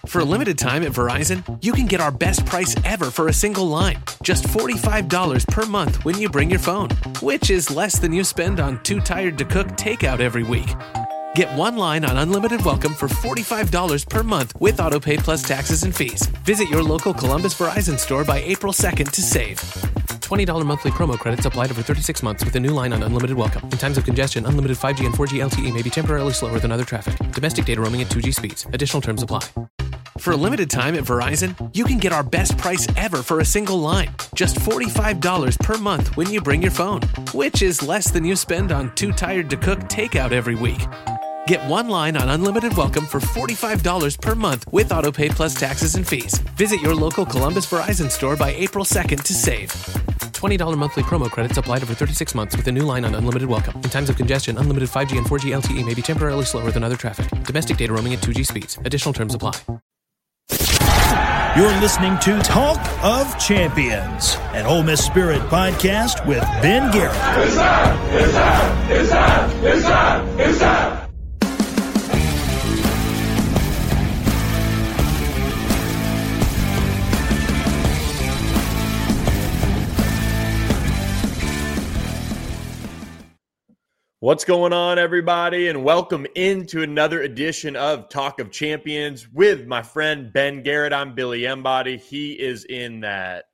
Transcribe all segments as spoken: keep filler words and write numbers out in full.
For a limited time at Verizon, you can get our best price ever for a single line. Just forty-five dollars per month when you bring your phone, which is less than you spend on Too Tired to Cook takeout every week. Get one line on Unlimited Welcome for forty-five dollars per month with AutoPay plus taxes and fees. Visit your local Columbus Verizon store by April second to save. twenty dollars monthly promo credits applied over thirty-six months with a new line on Unlimited Welcome. In times of congestion, unlimited five G and four G L T E may be temporarily slower than other traffic. Domestic data roaming at two G speeds. Additional terms apply. For a limited time at Verizon, you can get our best price ever for a single line. Just forty-five dollars per month when you bring your phone, which is less than you spend on Too Tired to Cook takeout every week. Get one line on Unlimited Welcome for forty-five dollars per month with AutoPay plus taxes and fees. Visit your local Columbus Verizon store by April second to save. twenty dollars monthly promo credits applied over thirty-six months with a new line on Unlimited Welcome. In times of congestion, unlimited five G and four G L T E may be temporarily slower than other traffic. Domestic data roaming at two G speeds. Additional terms apply. You're listening to Talk of Champions, an Ole Miss Spirit podcast with Ben Garrett. It's time! It's time! It's time! It's time! It's time! What's going on, everybody, and welcome into another edition of Talk of Champions with my friend Ben Garrett. I'm Billy Embody. He is in that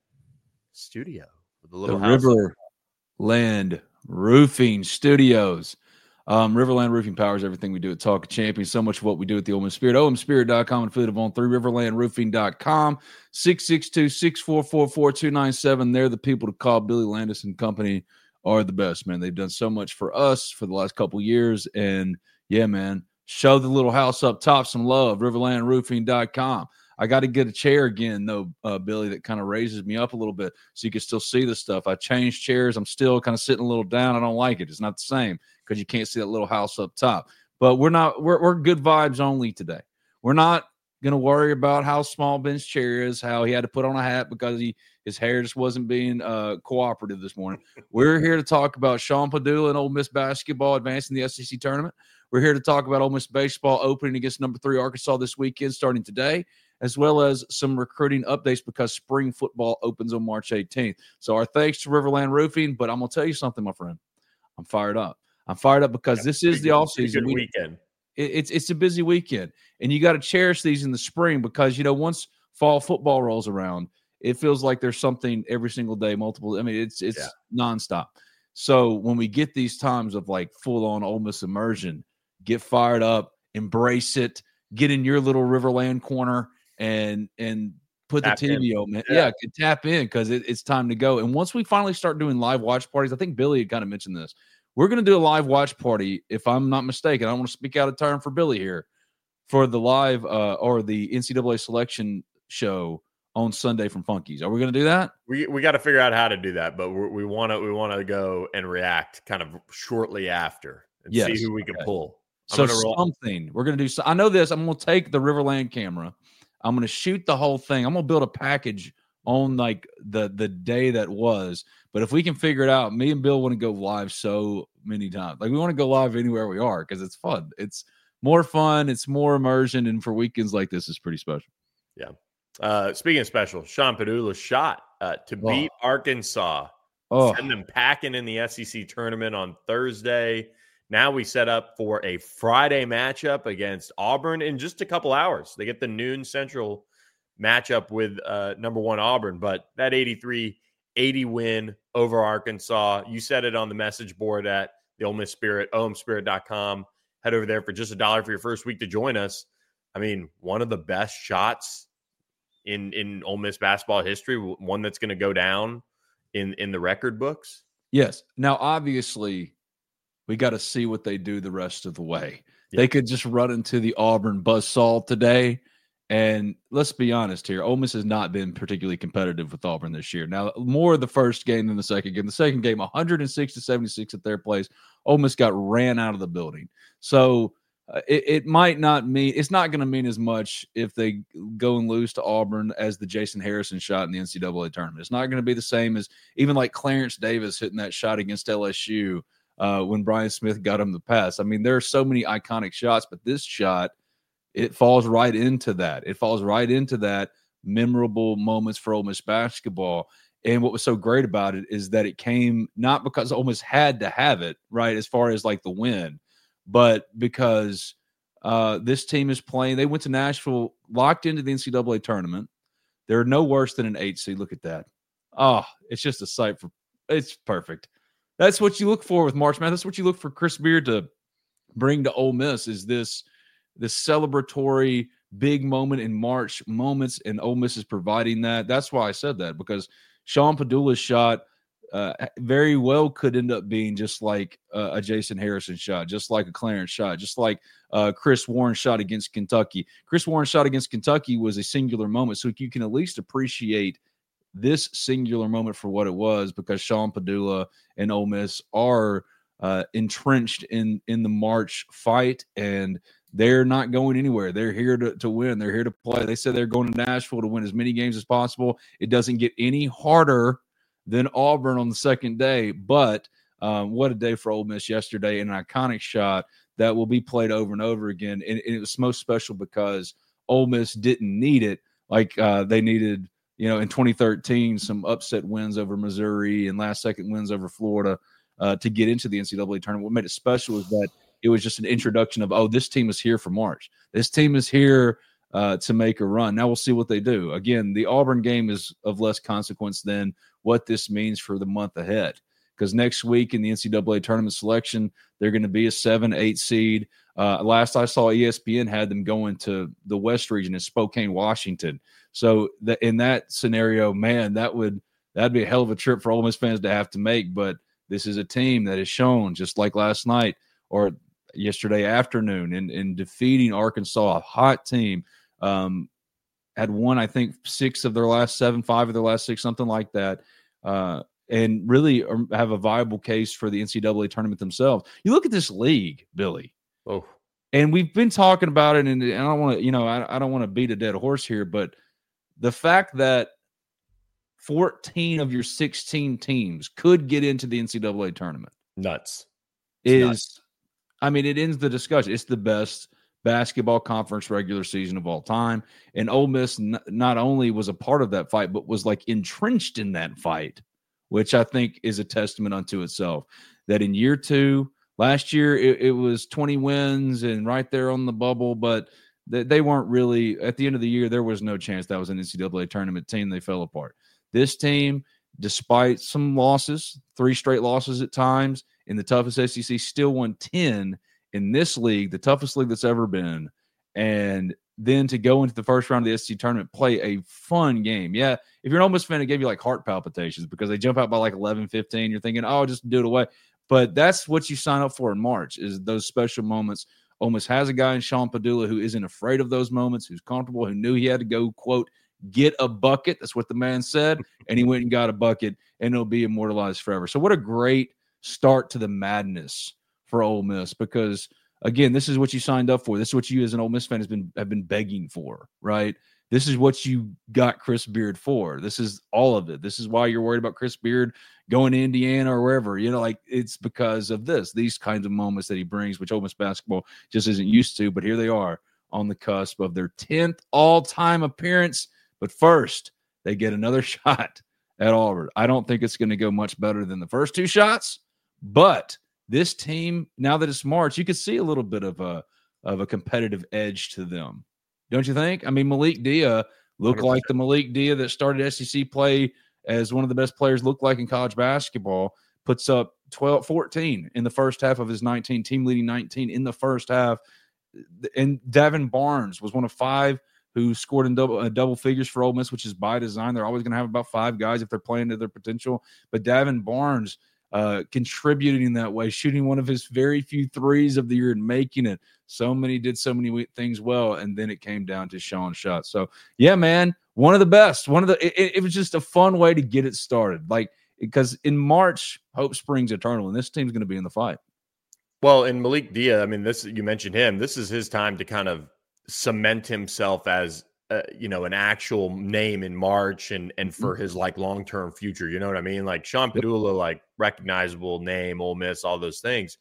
studio with a little the house. Riverland Roofing Studios. Um, Riverland Roofing powers everything we do at Talk of Champions. So much of what we do at the Ole Miss Spirit. O M Spirit dot com, affiliate of On three, Riverland Roofing dot com, six six two, six four four, four two nine seven. They're the people to call. Billy Landis and company are the best, man. They've done so much for us for the last couple years. And, yeah, man, show the little house up top some love, Riverland Roofing dot com. I got to get a chair again, though, uh, Billy, that kind of raises me up a little bit so you can still see the stuff. I changed chairs. I'm still kind of sitting a little down. I don't like it. It's not the same because you can't see that little house up top. But we're not we're, – we're good vibes only today. We're not going to worry about how small Ben's chair is, how he had to put on a hat because he his hair just wasn't being uh, cooperative this morning. We're here to talk about Sean Pedulla and Ole Miss basketball advancing the S E C tournament. We're here to talk about Ole Miss baseball opening against number three Arkansas this weekend starting today, as well as some recruiting updates because spring football opens on March eighteenth. So our thanks to Riverland Roofing, but I'm going to tell you something, my friend. I'm fired up. I'm fired up because yeah, this is the offseason. Good weekend. It, it's, it's a busy weekend, and you got to cherish these in the spring because, you know, once fall football rolls around, it feels like there's something every single day, multiple. I mean, it's it's yeah. nonstop. So when we get these times of like full-on Ole Miss immersion, get fired up, embrace it, get in your little Riverland corner, and and put tap the T V in. on, man. Yeah, yeah tap in because it, it's time to go. And once we finally start doing live watch parties, I think Billy had kind of mentioned this. We're going to do a live watch party, if I'm not mistaken. I don't want to speak out of turn for Billy here, for the live uh, or the N C double A selection show on Sunday from Funky's. Are we going to do that? We we got to figure out how to do that, but we're, we want to we want to go and react kind of shortly after and yes. see who we can okay. pull. I'm so something we're going to do. So I know this. I'm going to take the Riverland camera. I'm going to shoot the whole thing. I'm going to build a package on like the the day that was. But if we can figure it out, me and Bill want to go live so many times. Like we want to go live anywhere we are because it's fun. It's more fun. It's more immersion, and for weekends like this, it's pretty special. Yeah. Uh, speaking of special, Sean Pedulla shot uh, to beat oh. Arkansas, oh. send them packing in the S E C tournament on Thursday. Now we set up for a Friday matchup against Auburn in just a couple hours. They get the noon Central matchup with uh, number one Auburn, but that eighty-three eighty win over Arkansas. You said it on the message board at the Ole Miss Spirit, O M Spirit dot com. Head over there for just a dollar for your first week to join us. I mean, one of the best shots in in Ole Miss basketball history, one that's going to go down in, in the record books? Yes. Now, obviously, we got to see what they do the rest of the way. Yeah. They could just run into the Auburn buzzsaw today, and let's be honest here, Ole Miss has not been particularly competitive with Auburn this year. Now, more the first game than the second game. The second game, one hundred six to seventy-six at their place. Ole Miss got ran out of the building. So, Uh, it, it might not mean – it's not going to mean as much if they go and lose to Auburn as the Jason Harrison shot in the N C double A tournament. It's not going to be the same as even like Clarence Davis hitting that shot against L S U uh, when Brian Smith got him the pass. I mean, there are so many iconic shots, but this shot it falls right into that. It falls right into that memorable moments for Ole Miss basketball. And what was so great about it is that it came not because Ole Miss had to have it, right, as far as like the win, but because uh, this team is playing. They went to Nashville, locked into the N C double A tournament. They're no worse than an eight seed. Look at that. Oh, it's just a sight for – it's perfect. That's what you look for with March Madness. That's what you look for Chris Beard to bring to Ole Miss is this, this celebratory big moment in March moments, and Ole Miss is providing that. That's why I said that, because Sean Padula's shot uh, very well could end up being just like uh, a Jason Harrison shot, just like a Clarence shot, just like uh, Chris Warren's shot against Kentucky. Chris Warren's shot against Kentucky was a singular moment, so you can at least appreciate this singular moment for what it was, because Sean Padula and Ole Miss are uh, entrenched in in the March fight, and they're not going anywhere. They're here to, to win. They're here to play. They said they're going to Nashville to win as many games as possible. It doesn't get any harder than Auburn on the second day, but um, what a day for Ole Miss yesterday, and an iconic shot that will be played over and over again. And, and it was most special because Ole Miss didn't need it like uh, they needed, you know, in twenty thirteen, some upset wins over Missouri and last-second wins over Florida uh, to get into the N C double A tournament. What made it special is that it was just an introduction of, oh, this team is here for March. This team is here uh, to make a run. Now we'll see what they do. Again, the Auburn game is of less consequence than what this means for the month ahead, because next week in the N C double A tournament selection, they're going to be a seven, eight seed. Uh, last I saw, E S P N had them going to the West region in Spokane, Washington. So the, in that scenario, man, that would that'd be a hell of a trip for Ole Miss fans to have to make. But this is a team that has shown, just like last night or yesterday afternoon, in, in defeating Arkansas, a hot team, um, had won, I think, six of their last seven, five of their last six, something like that, uh, and really have a viable case for the N C double A tournament themselves. You look at this league, Billy, oh, and we've been talking about it, and I don't want to, you know, I, I don't want to beat a dead horse here, but the fact that fourteen of your sixteen teams could get into the N C double A tournament, nuts, it's is nuts. I mean, it ends the discussion. It's the best basketball conference regular season of all time. And Ole Miss n- not only was a part of that fight, but was like entrenched in that fight, which I think is a testament unto itself. That in year two, last year, it, it was twenty wins and right there on the bubble, but th- they weren't really, at the end of the year, there was no chance that was an N C double A tournament team. They fell apart. This team, despite some losses, three straight losses at times, in the toughest S E C, still won ten in this league, the toughest league that's ever been. And then to go into the first round of the S E C tournament, play a fun game. Yeah, if you're an Ole Miss fan, it gave you like heart palpitations because they jump out by like eleven, fifteen. You're thinking, oh, just do it away. But that's what you sign up for in March, is those special moments. Ole Miss has a guy in Sean Padula who isn't afraid of those moments, who's comfortable, who knew he had to go, quote, get a bucket. That's what the man said. And he went and got a bucket, and it'll be immortalized forever. So what a great start to the madness for Ole Miss, because again, this is what you signed up for. This is what you as an Ole Miss fan has been have been begging for, right? This is what you got Chris Beard for. This is all of it. This is why you're worried about Chris Beard going to Indiana or wherever. You know, like, it's because of this, these kinds of moments that he brings, which Ole Miss basketball just isn't used to. But here they are on the cusp of their tenth all-time appearance. But first, they get another shot at Auburn. I don't think it's going to go much better than the first two shots. But this team, now that it's March, you could see a little bit of a of a competitive edge to them. Don't you think? I mean, Malik Dia looked like the Malik Dia that started S E C play as one of the best players looked like in college basketball, puts up twelve, fourteen in the first half of his nineteen, team leading nineteen in the first half. And Davin Barnes was one of five who scored in double, uh, double figures for Ole Miss, which is by design. They're always going to have about five guys if they're playing to their potential. But Davin Barnes Uh, contributing that way, shooting one of his very few threes of the year and making it. So many did so many things well, and then it came down to Sean's shot. So, yeah, man, one of the best. One of the. It, it was just a fun way to get it started. Like, because in March, hope springs eternal, and this team's going to be in the fight. Well, and Malik Dia, I mean, this you mentioned him. This is his time to kind of cement himself as Uh, you know, an actual name in March and and for his like long-term future. You know what I mean? Like Sean Padula, like recognizable name, Ole Miss, all those things.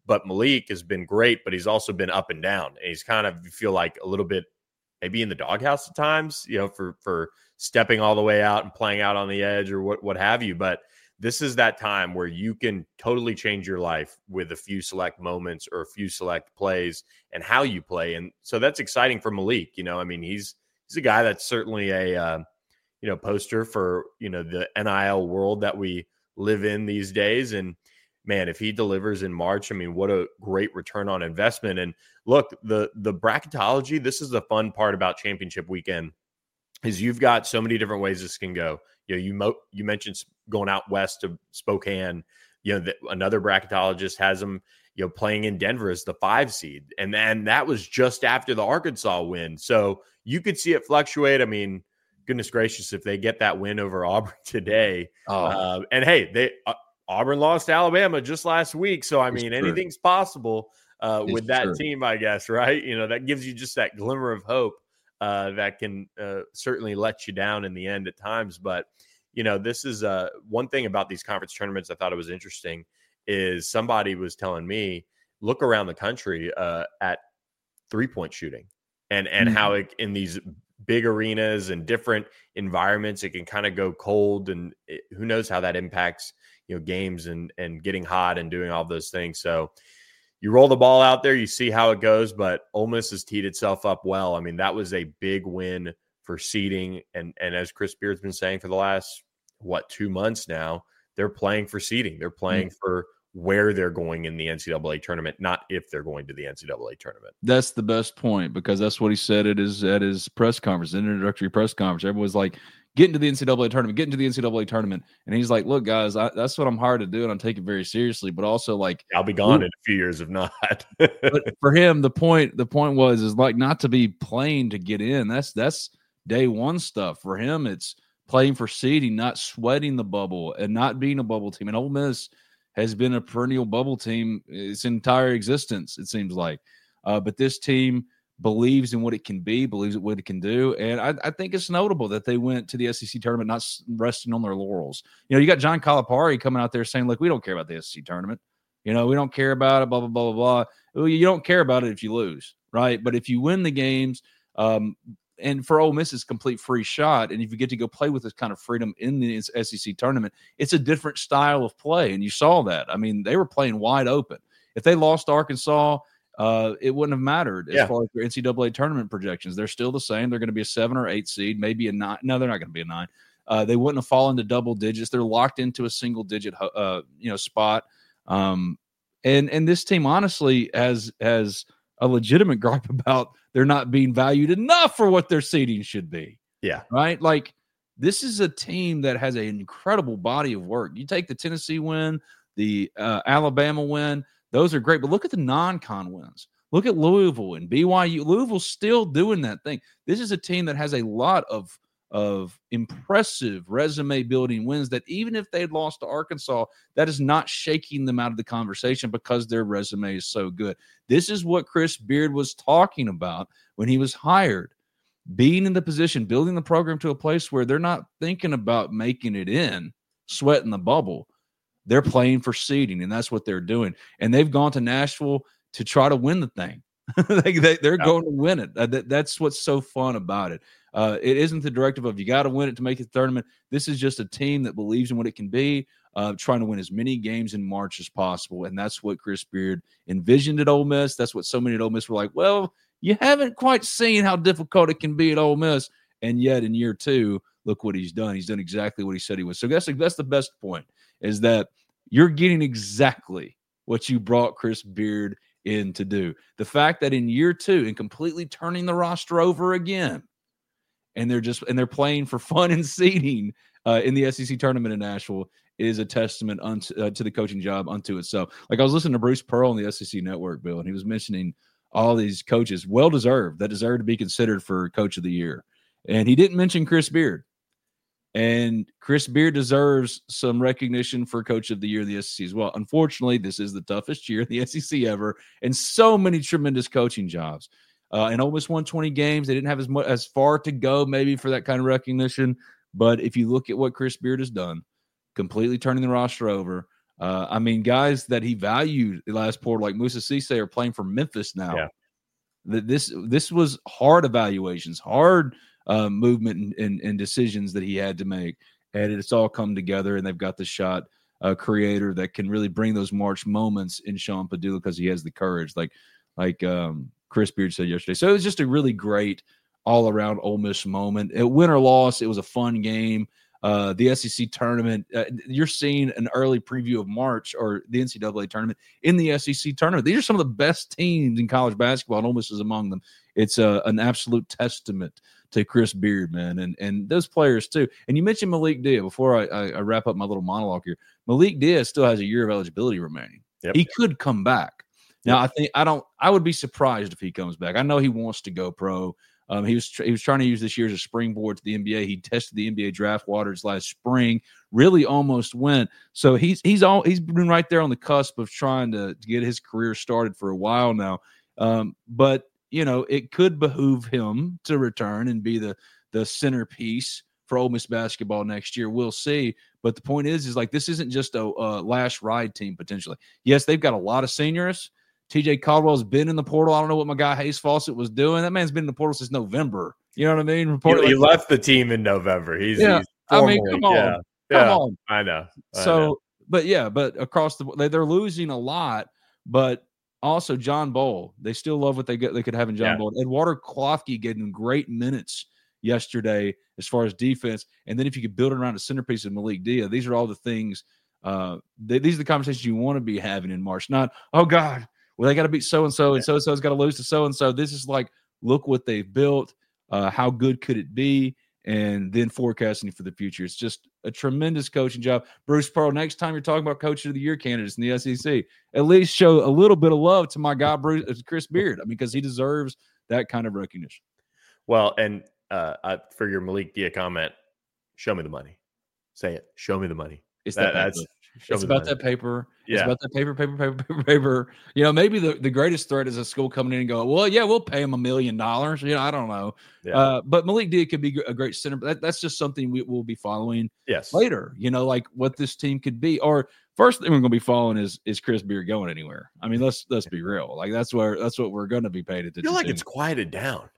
But Malik has been great, but he's also been up and down. And he's kind of, you feel like a little bit maybe in the doghouse at times, you know, for for stepping all the way out and playing out on the edge or what, what have you. But this is that time where you can totally change your life with a few select moments or a few select plays and how you play. And so that's exciting for Malik. You know, I mean, he's he's a guy that's certainly a, uh, you know, poster for, you know, the N I L world that we live in these days. And man, if he delivers in March, I mean, what a great return on investment. And look, the the bracketology, this is the fun part about championship weekend, is you've got so many different ways this can go. You know, you mo- you mentioned going out west to Spokane. You know, that another bracketologist has them, you know, playing in Denver as the five seed, and then that was just after the Arkansas win. So you could see it fluctuate. I mean, goodness gracious, if they get that win over Auburn today, oh. uh, and hey, they uh, Auburn lost to Alabama just last week, so I mean, anything's possible uh, with that true. team, I guess, right? You know, that gives you just that glimmer of hope. Uh, that can uh, certainly let you down in the end at times. But, you know, this is uh, one thing about these conference tournaments I thought it was interesting is somebody was telling me, look around the country uh, at three-point shooting and, and mm-hmm. how it, in these big arenas and different environments, it can kind of go cold, and it, who knows how that impacts, you know, games and, and getting hot and doing all those things. So, you roll the ball out there, you see how it goes, but Ole Miss has teed itself up well. I mean, that was a big win for seeding. And, and as Chris Beard's been saying for the last, what, two months now, they're playing for seeding. They're playing mm-hmm. for where they're going in the N C double A tournament, not if they're going to the N C double A tournament. That's the best point, because that's what he said at his, at his press conference, introductory press conference. Everyone's like, get into the N C double A tournament, get into the N C double A tournament. And he's like, look, guys, I, that's what I'm hard to do, and I'm taking it very seriously. But also, like, I'll be gone in a few years if not. But for him, the point the point was is like not to be playing to get in. That's that's day one stuff. For him, it's playing for seeding, not sweating the bubble and not being a bubble team. And Ole Miss has been a perennial bubble team its entire existence, it seems like. Uh, but this team believes in what it can be, believes in what it can do. And I, I think it's notable that they went to the S E C tournament not resting on their laurels. You know, you got John Calipari coming out there saying, look, we don't care about the S E C tournament. You know, we don't care about it, blah, blah, blah, blah, blah. Well, you don't care about it if you lose, right? But if you win the games, um, and for Ole Miss, it's a complete free shot. And if you get to go play with this kind of freedom in the S E C tournament, it's a different style of play. And you saw that. I mean, they were playing wide open. If they lost to Arkansas, uh, it wouldn't have mattered as yeah. far as their N C double A tournament projections. They're still the same. They're going to be a seven or eight seed, maybe a nine. No, they're not going to be a nine. Uh, they wouldn't have fallen to double digits. They're locked into a single digit, uh, you know, spot. Um, and and this team honestly has has a legitimate gripe about they're not being valued enough for what their seeding should be. Yeah, right. Like, this is a team that has an incredible body of work. You take the Tennessee win, the uh, Alabama win; those are great. But look at the non-con wins. Look at Louisville and B Y U. Louisville's still doing that thing. This is a team that has a lot of of impressive resume building wins that even if they'd lost to Arkansas, that is not shaking them out of the conversation because their resume is so good. This is what Chris Beard was talking about when he was hired, being in the position, building the program to a place where they're not thinking about making it in, sweating the bubble. They're playing for seeding, and that's what they're doing. And they've gone to Nashville to try to win the thing. they, they, they're yeah. going to win it. Uh, that, that's what's so fun about it. Uh, it isn't the directive of you got to win it to make it the tournament. This is just a team that believes in what it can be, uh, trying to win as many games in March as possible. And that's what Chris Beard envisioned at Ole Miss. That's what so many at Ole Miss were like, well, you haven't quite seen how difficult it can be at Ole Miss. And yet in year two, look what he's done. He's done exactly what he said he was. So that's, that's the best point, is that you're getting exactly what you brought Chris Beard in to do. The fact that in year two, and completely turning the roster over again, and they're just and they're playing for fun and seeding uh, in the S E C tournament in Nashville is a testament unto, uh, to the coaching job unto itself. Like, I was listening to Bruce Pearl on the S E C Network, Bill, and he was mentioning all these coaches, well deserved, that deserve to be considered for Coach of the Year, and he didn't mention Chris Beard. And Chris Beard deserves some recognition for Coach of the Year in the S E C as well. Unfortunately, this is the toughest year in the S E C ever, and so many tremendous coaching jobs. Uh, and Ole Miss won twenty games. They didn't have as much, as far to go maybe for that kind of recognition. But if you look at what Chris Beard has done, completely turning the roster over, Uh, I mean, guys that he valued last quarter, like Musa Cisse, are playing for Memphis now. Yeah. This this was hard evaluations, hard uh, movement and, and, and decisions that he had to make, and it's all come together. And they've got the shot uh, creator that can really bring those March moments in Sean Padula because he has the courage, like like um, Chris Beard said yesterday. So it was just a really great all around Ole Miss moment. It, win or loss, it was a fun game. Uh, the S E C tournament, uh, you're seeing an early preview of March or the N C double A tournament in the S E C tournament. These are some of the best teams in college basketball, and Ole Miss is among them. It's uh, an absolute testament to Chris Beard, man, and and those players too. And you mentioned Malik Dia before I, I, I wrap up my little monologue here. Malik Dia still has a year of eligibility remaining. Yep. He could come back. Now, Yep. I think I don't. I would be surprised if he comes back. I know he wants to go pro. Um, he was tr- he was trying to use this year as a springboard to the N B A. He tested the N B A draft waters last spring, really almost went. So he's he's all he's been right there on the cusp of trying to, to get his career started for a while now. Um, but you know, it could behoove him to return and be the the centerpiece for Ole Miss basketball next year. We'll see. But the point is, is like this isn't just a, a last ride team potentially. Yes, they've got a lot of seniors. T J Caldwell's been in the portal. I don't know what my guy Hayes Fawcett was doing. That man's been in the portal since November. You know what I mean? Reported he, he like left the team in November. He's, yeah. he's I mean, come on, yeah. come yeah. on. I know. I so, know. but yeah, but across the they, they're losing a lot. But also John Bowl, they still love what they get. They could have in John yeah. Bowl. Eduardo Klofke gave them great minutes yesterday as far as defense. And then if you could build it around a centerpiece of Malik Dia, these are all the things. Uh, they, these are the conversations you want to be having in March. Not, oh God. Well, they got to beat so-and-so, and so-and-so's got to lose to so-and-so. This is like, look what they've built. Uh, how good could it be? And then forecasting for the future. It's just a tremendous coaching job. Bruce Pearl, next time you're talking about Coach of the Year candidates in the S E C, at least show a little bit of love to my guy, Bruce, Chris Beard. I mean, because he deserves that kind of recognition. Well, and uh, uh, for your Malik Dia comment, show me the money. Say it. Show me the money. It's that, that that's Show it's about that paper. Yeah. It's about that paper, paper, paper, paper, paper. You know, maybe the, the greatest threat is a school coming in and going, well, yeah, we'll pay him a million dollars. You know, I don't know. Yeah. Uh, but Malik Dia could be a great center. That, that's just something we will be following yes. later, you know, like what this team could be. Or first thing we're going to be following is is Chris Beard going anywhere? I mean, let's let's be real. Like that's where that's what we're going to be paying attention to. I feel like it's quieted down.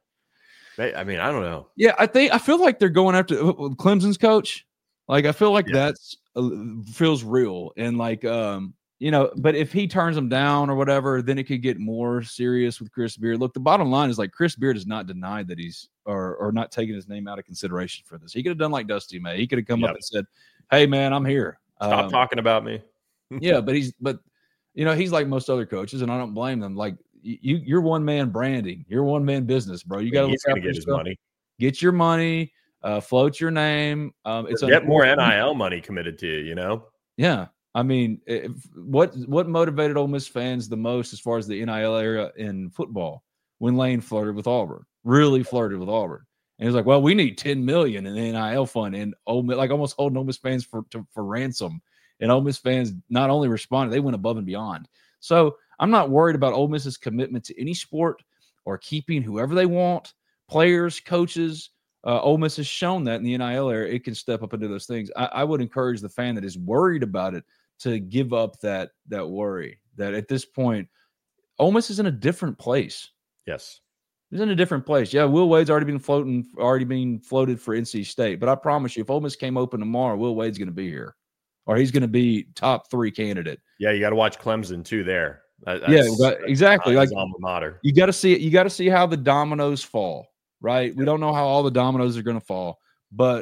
I mean, I don't know. Yeah, I think I feel like they're going after Clemson's coach. Like I feel like yeah. that's uh, feels real and like um you know, but if he turns them down or whatever, then it could get more serious with Chris Beard. Look, the bottom line is like Chris Beard has not denied that he's or or not taking his name out of consideration for this. He could have done like Dusty May. He could have come yep. up and said, "Hey, man, I'm here. Stop um, talking about me." yeah, but he's but you know he's like most other coaches, and I don't blame them. Like you, you're one man branding, you're one man business, bro. You got to look after get his money, get your money. Uh, float your name. Um, it's get more N I L money committed to you. You know. Yeah, I mean, if, what what motivated Ole Miss fans the most as far as the N I L era in football when Lane flirted with Auburn, really flirted with Auburn, and he was like, "Well, we need ten million in the N I L fund," and Ole Miss, like almost holding Ole Miss fans for to, for ransom. And Ole Miss fans not only responded, they went above and beyond. So I'm not worried about Ole Miss's commitment to any sport or keeping whoever they want, players, coaches. Uh, Ole Miss has shown that in the N I L era, it can step up into those things. I, I would encourage the fan that is worried about it to give up that that worry. That at this point, Ole Miss is in a different place. Yes, he's in a different place. Yeah, Will Wade's already been floating, already being floated for N C State. But I promise you, if Ole Miss came open tomorrow, Will Wade's going to be here, or he's going to be top three candidate. Yeah, you got to watch Clemson too. There, that, yeah, exactly. Like alma mater. You got to see it. You got to see how the dominoes fall. Right. We don't know how all the dominoes are going to fall, but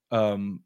um,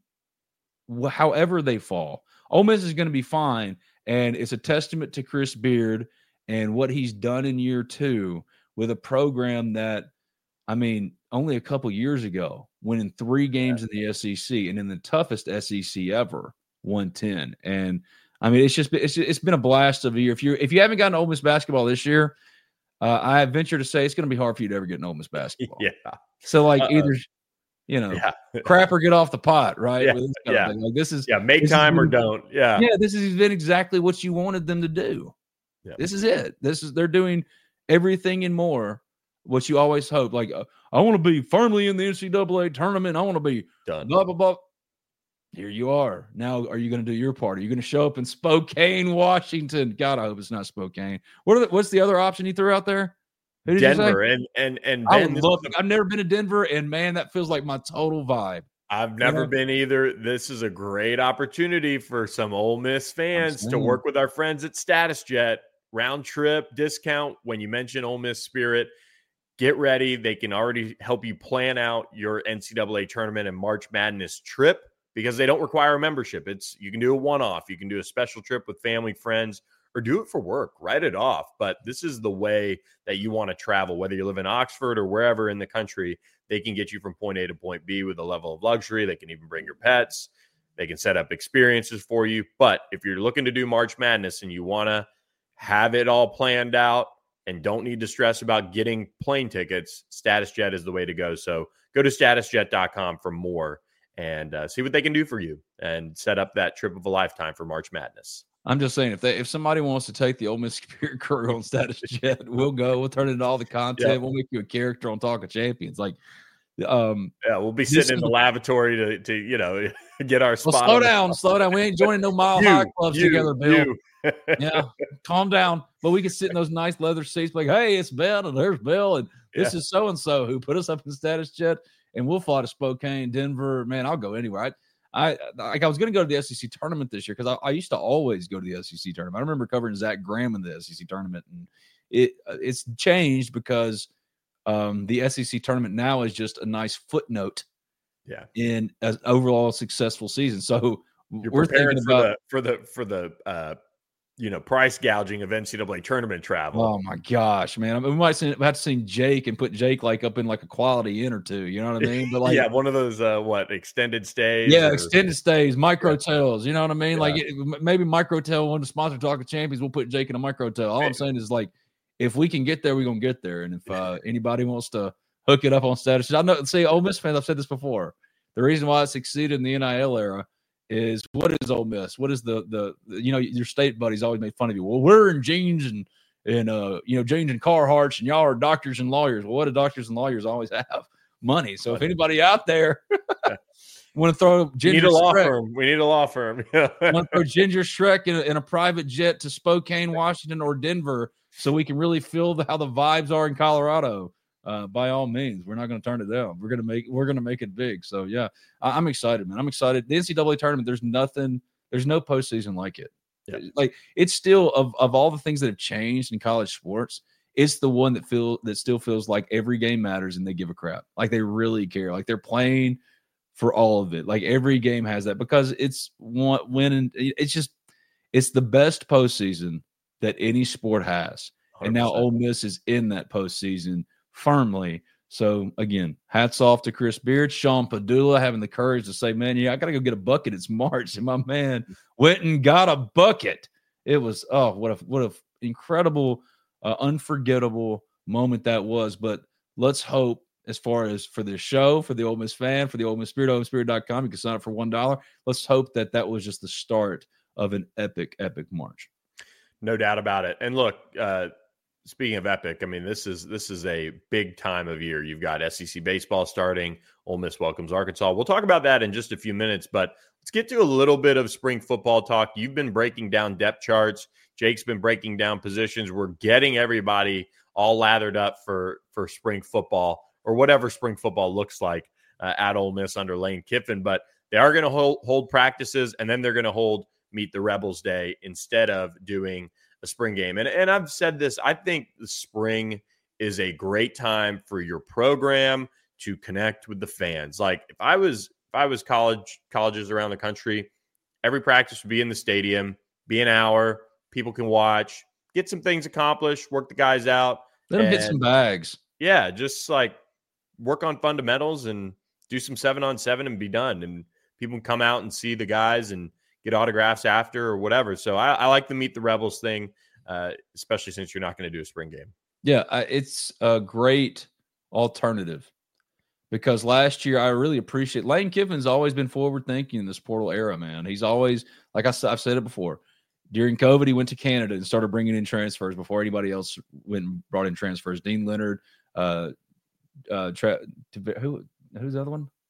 wh- however they fall, Ole Miss is going to be fine. And it's a testament to Chris Beard and what he's done in year two with a program that, I mean, only a couple years ago, winning three games yeah. in the S E C and in the toughest S E C ever, won ten. And I mean, it's just been, it's, it's been a blast of a year. If you if you haven't gotten Ole Miss basketball this year, Uh, I venture to say it's going to be hard for you to ever get an Ole Miss basketball. Yeah. So, like, Uh-oh. either, you know, yeah. crap or get off the pot, right? Yeah. This yeah. Like, this is yeah. Make time or don't. Yeah. Yeah. This has been exactly what you wanted them to do. Yeah. This is it. This is they're doing everything and more. What you always hope. Like, uh, I want to be firmly in the N C double A tournament. I want to be done. Blah blah blah. here you are. Now, are you going to do your part? Are you going to show up in Spokane, Washington? God, I hope it's not Spokane. What are the, what's the other option you threw out there? Who did Denver. You say? And and and I would love, a, I've never been to Denver, and man, that feels like my total vibe. I've never yeah. been either. This is a great opportunity for some Ole Miss fans to work with our friends at StatusJet. Round trip discount when you mention Ole Miss Spirit. Get ready. They can already help you plan out your N C double A tournament and March Madness trip because they don't require a membership. It's you can do a one-off. You can do a special trip with family, friends, or do it for work. Write it off. But this is the way that you want to travel, whether you live in Oxford or wherever in the country. They can get you from point A to point B with a level of luxury. They can even bring your pets. They can set up experiences for you. But if you're looking to do March Madness and you want to have it all planned out and don't need to stress about getting plane tickets, StatusJet is the way to go. So go to status jet dot com for more and uh, see what they can do for you and set up that trip of a lifetime for March Madness. I'm just saying, if they if somebody wants to take the Ole Miss Spirit crew on StatusJet, we'll go. We'll turn it into all the content. Yep. We'll make you a character on Talk of Champions. Like, um, yeah, we'll be sitting in the lavatory to, to you know, get our spot. Well, slow down, slow down. We ain't joining no Mile you, High clubs you, together, Bill. You. Yeah, calm down. But we can sit in those nice leather seats, like, hey, it's Ben, and there's Bill, and this yeah. is so and so who put us up in StatusJet, and we'll fly to Spokane, Denver. Man, I'll go anywhere. I, I like I was going to go to the S E C tournament this year because I, I used to always go to the S E C tournament. I remember covering Zach Graham in the S E C tournament, and it it's changed because um, the S E C tournament now is just a nice footnote, yeah, in an overall successful season. So You're we're thinking about for the for the for the uh, you know price gouging of N C double A tournament travel. Oh my gosh, man! I mean, we might have to see Jake and put Jake like up in like a Quality Inn or two. You know what I mean? But like, yeah, one of those uh, what extended stays? Yeah, or... extended stays, microtels. You know what I mean? Yeah. Like it, maybe Microtel wanted to sponsor Talk of Champions. We'll put Jake in a microtel. All I'm saying is like, if we can get there, we're gonna get there. And if uh, anybody wants to hook it up on status, I know. See, Ole Miss fans, I've said this before. The reason why it succeeded in the N I L era is what is Ole Miss? What is the, the the you know your state buddies always made fun of you. Well, we're in jeans and and uh you know jeans and Carhartts, and y'all are doctors and lawyers. Well, what do doctors and lawyers always have? Money. So if anybody out there want to throw Ginger, we need a law Shrek, firm. We need a law firm. want to throw Ginger Shrek in a, in a private jet to Spokane, Washington, or Denver, so we can really feel the, how the vibes are in Colorado. Uh, by all means, we're not going to turn it down. We're going to make we're going to make it big. So yeah, I, I'm excited, man. I'm excited. The N C double A tournament, there's nothing, there's no postseason like it. Yeah. Like it's still of of all the things that have changed in college sports, it's the one that feel that still feels like every game matters and they give a crap. Like they really care. Like they're playing for all of it. Like every game has that because it's one winning. It's just it's the best postseason that any sport has, one hundred percent. And now Ole Miss is in that postseason firmly. So again, hats off to Chris Beard, Sean Padula having the courage to say, man, yeah, I got to go get a bucket. It's March. And my man went and got a bucket. It was, oh, what a, what a incredible, uh, unforgettable moment that was. But let's hope as far as for this show, for the Ole Miss fan, for the Ole Miss Spirit, ole miss spirit dot com, you can sign up for one dollar. Let's hope that that was just the start of an epic, epic March. No doubt about it. And look, uh, speaking of epic, I mean, this is this is a big time of year. You've got S E C baseball starting. Ole Miss welcomes Arkansas. We'll talk about that in just a few minutes, but let's get to a little bit of spring football talk. You've been breaking down depth charts. Jake's been breaking down positions. We're getting everybody all lathered up for, for spring football or whatever spring football looks like uh, at Ole Miss under Lane Kiffin. But they are going to hold, hold practices, and then they're going to hold Meet the Rebels Day instead of doing a spring game. And, and I've said this, I think the spring is a great time for your program to connect with the fans. Like if I was, if I was college, colleges around the country, every practice would be in the stadium, be an hour, people can watch, get some things accomplished, work the guys out. Let them get some bags. Yeah. Just like work on fundamentals and do some seven on seven and be done. And people can come out and see the guys and get autographs after or whatever. So I, I like the Meet the Rebels thing, uh, especially since you're not going to do a spring game. Yeah, uh, it's a great alternative because last year I really appreciate Lane Kiffin's always been forward thinking in this portal era, man. He's always, like I, I've said it before, during COVID, he went to Canada and started bringing in transfers before anybody else went and brought in transfers. Dean Leonard, uh, uh, tra- who, who's the other one?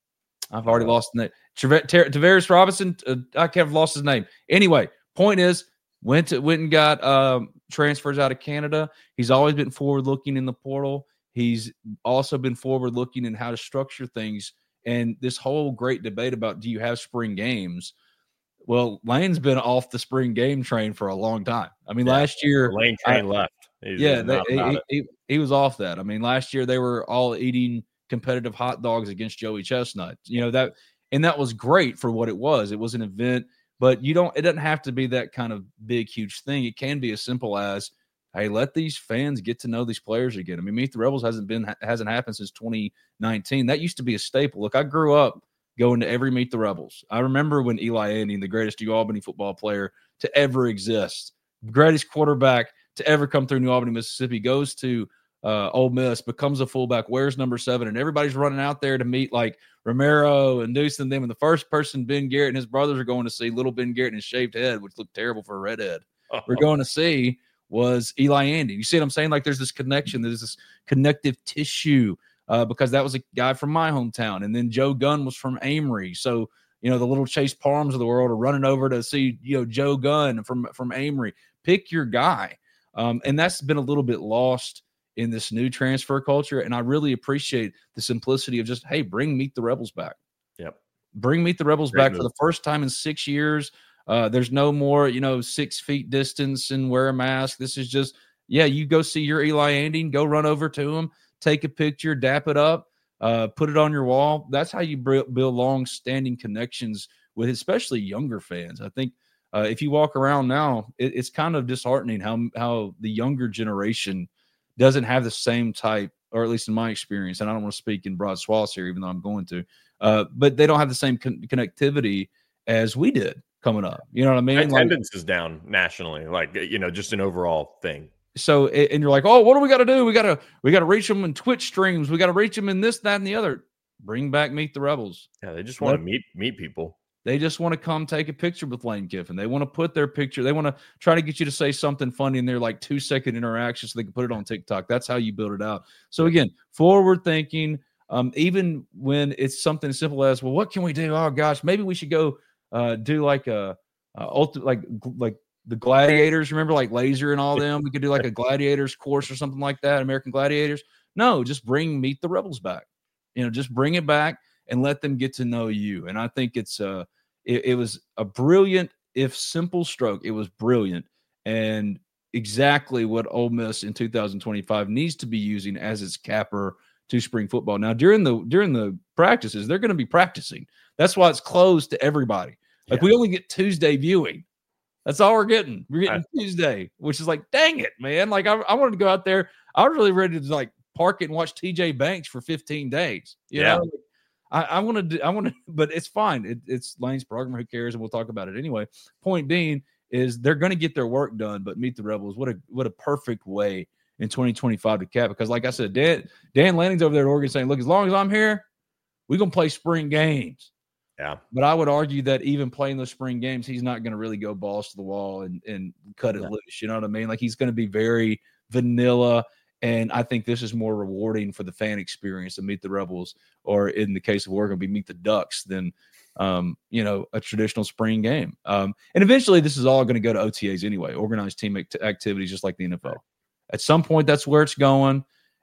I've already uh, lost the name. Tavares Robinson. Uh, I can't have lost his name. Anyway, point is, went to, went and got um, transfers out of Canada. He's always been forward looking in the portal. He's also been forward looking in how to structure things. And this whole great debate about do you have spring games? Well, Lane's been off the spring game train for a long time. I mean, yeah, last year Lane train I, left. He's yeah, they, he, he, he was off that. I mean, last year they were all eating competitive hot dogs against Joey Chestnut. You know that, and that was great for what it was. It was an event, but you don't. It doesn't have to be that kind of big, huge thing. It can be as simple as, hey, let these fans get to know these players again. I mean, Meet the Rebels hasn't been hasn't happened since twenty nineteen. That used to be a staple. Look, I grew up going to every Meet the Rebels. I remember when Eli Anning, the greatest U Albany football player to ever exist, greatest quarterback to ever come through New Albany, Mississippi, goes to uh, Ole Miss, becomes a fullback, wears number seven, and everybody's running out there to meet like Romero and Deuce and them. And the first person Ben Garrett and his brothers are going to see, little Ben Garrett and his shaved head, which looked terrible for a redhead. Oh. We're going to see was Eli Anning. You see what I'm saying? Like there's this connection, there's this connective tissue. Uh, because that was a guy from my hometown. And then Joe Gunn was from Amory. So, you know, the little Chase Palms of the world are running over to see, you know, Joe Gunn from, from Amory. Pick your guy. Um, and that's been a little bit lost in this new transfer culture. And I really appreciate the simplicity of just, hey, bring Meet the Rebels back. Yep. Bring Meet the Rebels Great back move. For the first time in six years. Uh, there's no more, you know, six feet distance and wear a mask. This is just, yeah, you go see your Eli Anning, go run over to him. Take a picture, dap it up, uh, put it on your wall. That's how you build long-standing connections with especially younger fans. I think uh, if you walk around now, it, it's kind of disheartening how how the younger generation doesn't have the same type, or at least in my experience, and I don't want to speak in broad swaths here, even though I'm going to, uh, but they don't have the same con- connectivity as we did coming up. You know what I mean? Attendance like, is down nationally, like, you know, just an overall thing. So, and you're like, oh, what do we got to do? We got to, we got to reach them in Twitch streams. We got to reach them in this, that, and the other. Bring back Meet the Rebels. Yeah, they just want Let, to meet meet people. They just want to come take a picture with Lane Kiffin. They want to put their picture. They want to try to get you to say something funny in their like two second interaction so they can put it on TikTok. That's how you build it out. So again, forward thinking. Um, even when it's something as simple as, well, what can we do? Oh gosh, maybe we should go uh, do like a, a ultimate, like like. The Gladiators, remember, like Laser and all them? We could do like a Gladiators course or something like that, American Gladiators. No, just bring Meet the Rebels back. You know, just bring it back and let them get to know you. And I think it's uh, it, it was a brilliant, if simple stroke. It was brilliant and exactly what Ole Miss in two thousand twenty-five needs to be using as its capper to spring football. Now, during the during the practices, they're going to be practicing. That's why it's closed to everybody. Like yeah. we only get Tuesday viewing. That's all we're getting. We're getting I, Tuesday, which is like, dang it, man. Like, I, I wanted to go out there. I was really ready to, like, park it and watch T J Banks for fifteen days. You yeah. know? I, I want to, I want to, but it's fine. It, it's Lane's program. Who cares? And we'll talk about it anyway. Point being is they're going to get their work done, but Meet the Rebels, what a what a perfect way in twenty twenty-five to cap. Because, like I said, Dan, Dan Lanning's over there at Oregon saying, look, as long as I'm here, we're going to play spring games. Yeah. But I would argue that even playing those spring games, he's not going to really go balls to the wall and, and cut it yeah. loose. You know what I mean? Like he's going to be very vanilla. And I think this is more rewarding for the fan experience to Meet the Rebels, or in the case of Oregon, be Meet the Ducks than, um, you know, a traditional spring game. Um, and eventually this is all going to go to O T As anyway, organized team act- activities, just like the N F L. At some point, that's where it's going.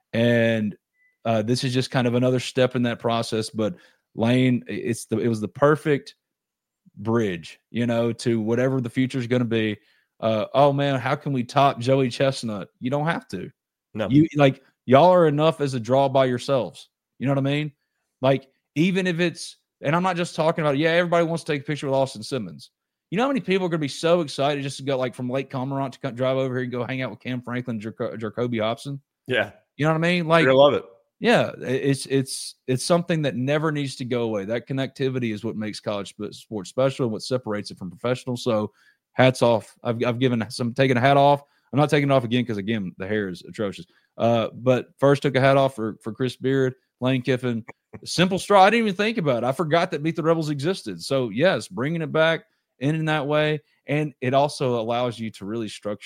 And uh, this is just kind of another step in that process. But Lane, it's the it was the perfect bridge, you know, to whatever the future is going to be. Uh, oh man, how can we top Joey Chestnut? You don't have to. No, you like y'all are enough as a draw by yourselves. You know what I mean? Like even if it's, and I'm not just talking about, yeah, everybody wants to take a picture with Austin Simmons. You know how many people are going to be so excited just to go like from Lake Cormorant to come, drive over here and go hang out with Cam Franklin, Jac- Jacoby Hobson? Yeah, you know what I mean? Like, I love it. Yeah, it's it's it's something that never needs to go away. That connectivity is what makes college sports special and what separates it from professional. So, hats off. I've I've given some taking a hat off. I'm not taking it off again because again the hair is atrocious. Uh, but first took a hat off for for Chris Beard, Lane Kiffin. Simple straw. I didn't even think about it. I forgot that Meet the Rebels existed. So yes, bringing it back in in that way, and it also allows you to really structure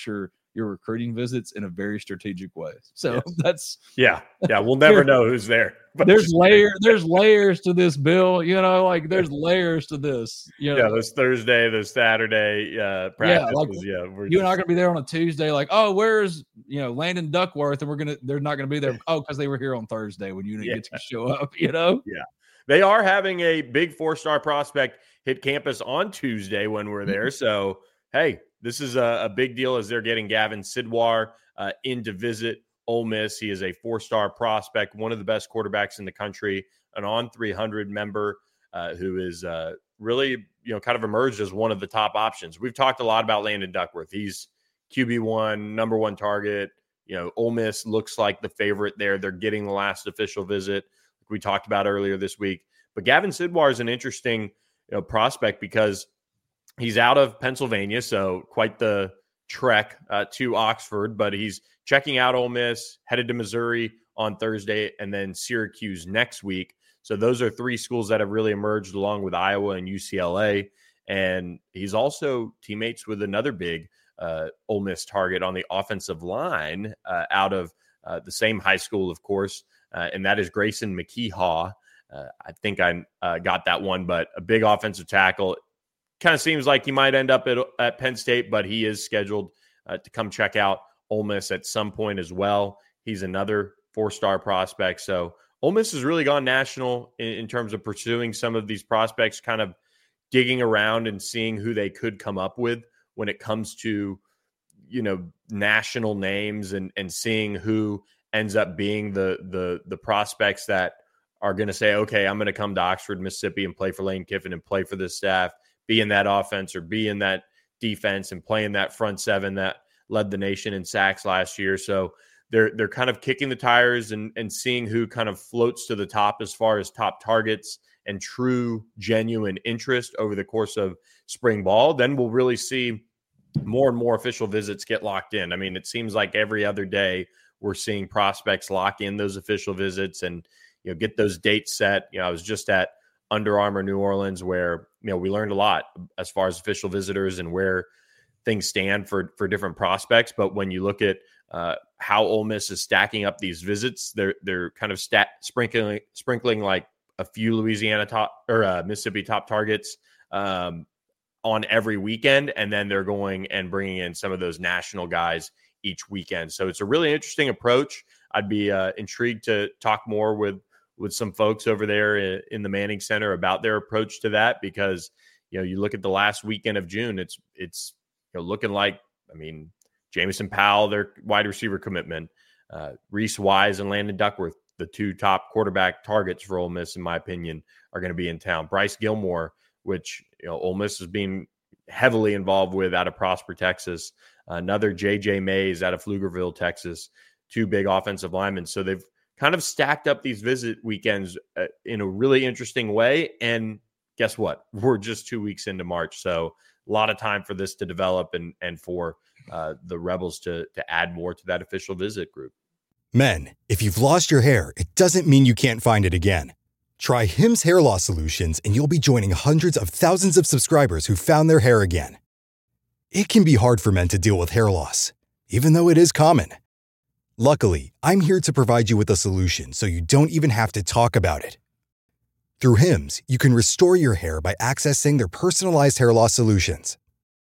your recruiting visits in a very strategic way. So yes. that's yeah, yeah. We'll never know who's there. But there's layer, there's layers to this, Bill. You know, like there's layers to this. You know? Yeah, there's Thursday, there's Saturday uh, practices. Yeah, like, yeah we're you just, and I are gonna be there on a Tuesday. Like, oh, where's you know Landon Duckworth, and we're gonna they're not gonna be there. Oh, because they were here on Thursday when you didn't yeah. get to show up. You know. Yeah, they are having a big four-star prospect hit campus on Tuesday when we're there. So hey. This is a, a big deal as they're getting Gavin Sidwar uh, in to visit Ole Miss. He is a four-star prospect, one of the best quarterbacks in the country, an on three hundred member uh, who is uh, really, you know, kind of emerged as one of the top options. We've talked a lot about Landon Duckworth. He's Q B one, number one target. You know, Ole Miss looks like the favorite there. They're getting the last official visit, like we talked about earlier this week. But Gavin Sidwar is an interesting, you know, prospect because he's out of Pennsylvania, so quite the trek uh, to Oxford, but he's checking out Ole Miss, headed to Missouri on Thursday, and then Syracuse next week. So those are three schools that have really emerged along with Iowa and U C L A. And he's also teammates with another big uh, Ole Miss target on the offensive line uh, out of uh, the same high school, of course, uh, and that is Grayson McKeehaw. Uh, I think I uh, got that one, but a big offensive tackle. Kind of seems like he might end up at, at Penn State, but he is scheduled uh, to come check out Ole Miss at some point as well. He's another four-star prospect. So Ole Miss has really gone national in, in terms of pursuing some of these prospects, kind of digging around and seeing who they could come up with when it comes to, you know, national names and, and seeing who ends up being the, the, the prospects that are going to say, okay, I'm going to come to Oxford, Mississippi and play for Lane Kiffin and play for this staff, be in that offense or be in that defense and play in that front seven that led the nation in sacks last year. So they're they're kind of kicking the tires and, and seeing who kind of floats to the top as far as top targets and true, genuine interest over the course of spring ball. Then we'll really see more and more official visits get locked in. I mean, it seems like every other day we're seeing prospects lock in those official visits and, you know, get those dates set. You know, I was just at Under Armour New Orleans where, you know, we learned a lot as far as official visitors and where things stand for, for different prospects. But when you look at uh, how Ole Miss is stacking up these visits, they're, they're kind of stat sprinkling, sprinkling like a few Louisiana top or uh, Mississippi top targets um, on every weekend. And then they're going and bringing in some of those national guys each weekend. So it's a really interesting approach. I'd be uh, intrigued to talk more with, with some folks over there in the Manning Center about their approach to that, because, you know, you look at the last weekend of June, it's, it's, you know, looking like, I mean, Jamison Powell, their wide receiver commitment, uh, Reese Wise and Landon Duckworth, the two top quarterback targets for Ole Miss, in my opinion, are going to be in town. Bryce Gilmore, which, you know, Ole Miss is being heavily involved with out of Prosper, Texas, another J J Mays out of Pflugerville, Texas, two big offensive linemen. So they've kind of stacked up these visit weekends uh, in a really interesting way. And guess what? We're just two weeks into March. So a lot of time for this to develop and, and for uh, the Rebels to, to add more to that official visit group. Men, if you've lost your hair, it doesn't mean you can't find it again. Try Hims Hair Loss Solutions and you'll be joining hundreds of thousands of subscribers who found their hair again. It can be hard for men to deal with hair loss, even though it is common. Luckily, I'm here to provide you with a solution so you don't even have to talk about it. Through Hims, you can restore your hair by accessing their personalized hair loss solutions.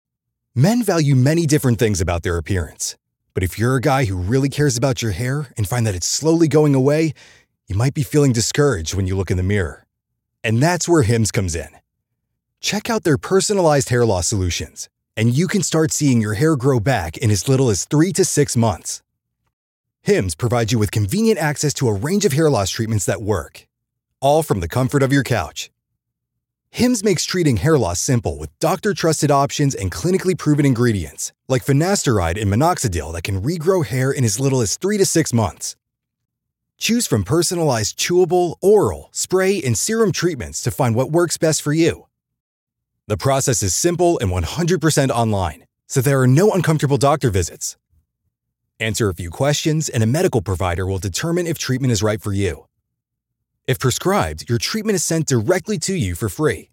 Men value many different things about their appearance, but if you're a guy who really cares about your hair and find that it's slowly going away, you might be feeling discouraged when you look in the mirror. And that's where Hims comes in. Check out their personalized hair loss solutions, and you can start seeing your hair grow back in as little as three to six months. Hims provides you with convenient access to a range of hair loss treatments that work, all from the comfort of your couch. Hims makes treating hair loss simple with doctor-trusted options and clinically proven ingredients, like finasteride and minoxidil that can regrow hair in as little as three to six months. Choose from personalized chewable, oral, spray, and serum treatments to find what works best for you. The process is simple and one hundred percent online, so there are no uncomfortable doctor visits. Answer a few questions, and a medical provider will determine if treatment is right for you. If prescribed, your treatment is sent directly to you for free.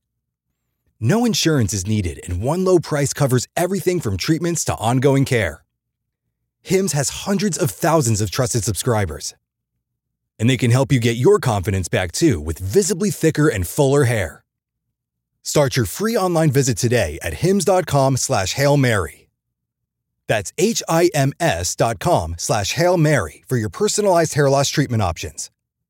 No insurance is needed, and one low price covers everything from treatments to ongoing care. Hims has hundreds of thousands of trusted subscribers. And they can help you get your confidence back too with visibly thicker and fuller hair. Start your free online visit today at hims.com slash Hail Mary. That's H-I-M-S dot com slash Hail Mary for your personalized hair loss treatment options.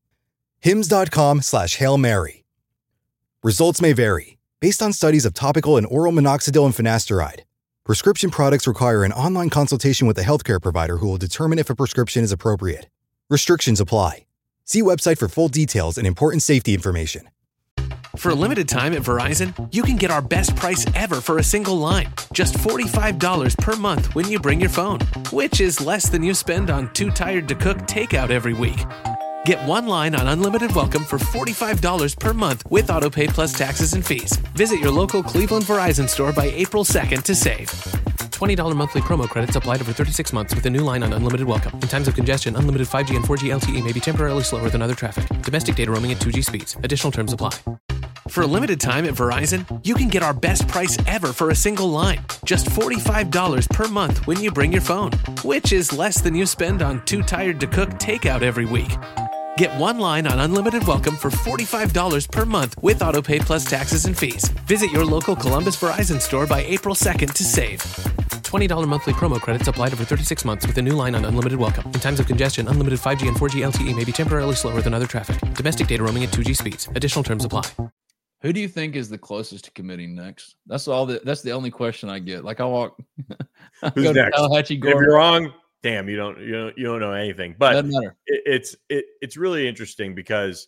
Hims.com slash Hail Mary. Results may vary based on studies of topical and oral minoxidil and finasteride. Prescription products require an online consultation with a healthcare provider who will determine if a prescription is appropriate. Restrictions apply. See website for full details and important safety information. For a limited time at Verizon, you can get our best price ever for a single line. Just forty-five dollars per month when you bring your phone, which is less than you spend on Too Tired to Cook takeout every week. Get one line on Unlimited Welcome for forty-five dollars per month with AutoPay plus taxes and fees. Visit your local Cleveland Verizon store by April second to save. twenty dollars monthly promo credits applied over thirty-six months with a new line on Unlimited Welcome. In times of congestion, unlimited five G and four G L T E may be temporarily slower than other traffic. Domestic data roaming at two G speeds. Additional terms apply. For a limited time at Verizon, you can get our best price ever for a single line. Just forty-five dollars per month when you bring your phone, which is less than you spend on Too Tired to Cook takeout every week. Get one line on Unlimited Welcome for forty-five dollars per month with AutoPay plus taxes and fees. Visit your local Columbus Verizon store by April second to save. twenty dollars monthly promo credits applied over thirty-six months with a new line on Unlimited Welcome. In times of congestion, unlimited five G and four G L T E may be temporarily slower than other traffic. Domestic data roaming at two G speeds. Additional terms apply. Who do you think is the closest to committing next? That's all. The, that's the only question I get. Like I walk. I Who's go next? Tallahatchie, If you're wrong, damn, you don't you don't you don't know anything. But doesn't matter. It, it's it, it's really interesting because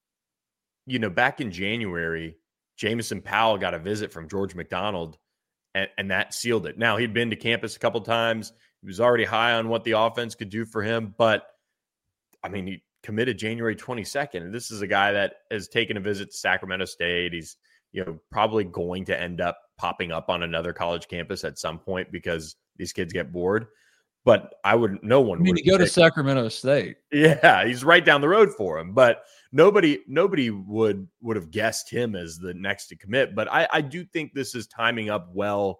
you know back in January, Jamison Powell got a visit from George McDonald, and, and that sealed it. Now he'd been to campus a couple times. He was already high on what the offense could do for him, but I mean he committed January twenty-second. And this is a guy that has taken a visit to Sacramento State. He's, you know, probably going to end up popping up on another college campus at some point because these kids get bored. But I would, no one I mean, would to go to say, Sacramento State. Yeah, he's right down the road for him. But nobody, nobody would would have guessed him as the next to commit. But I, I do think this is timing up well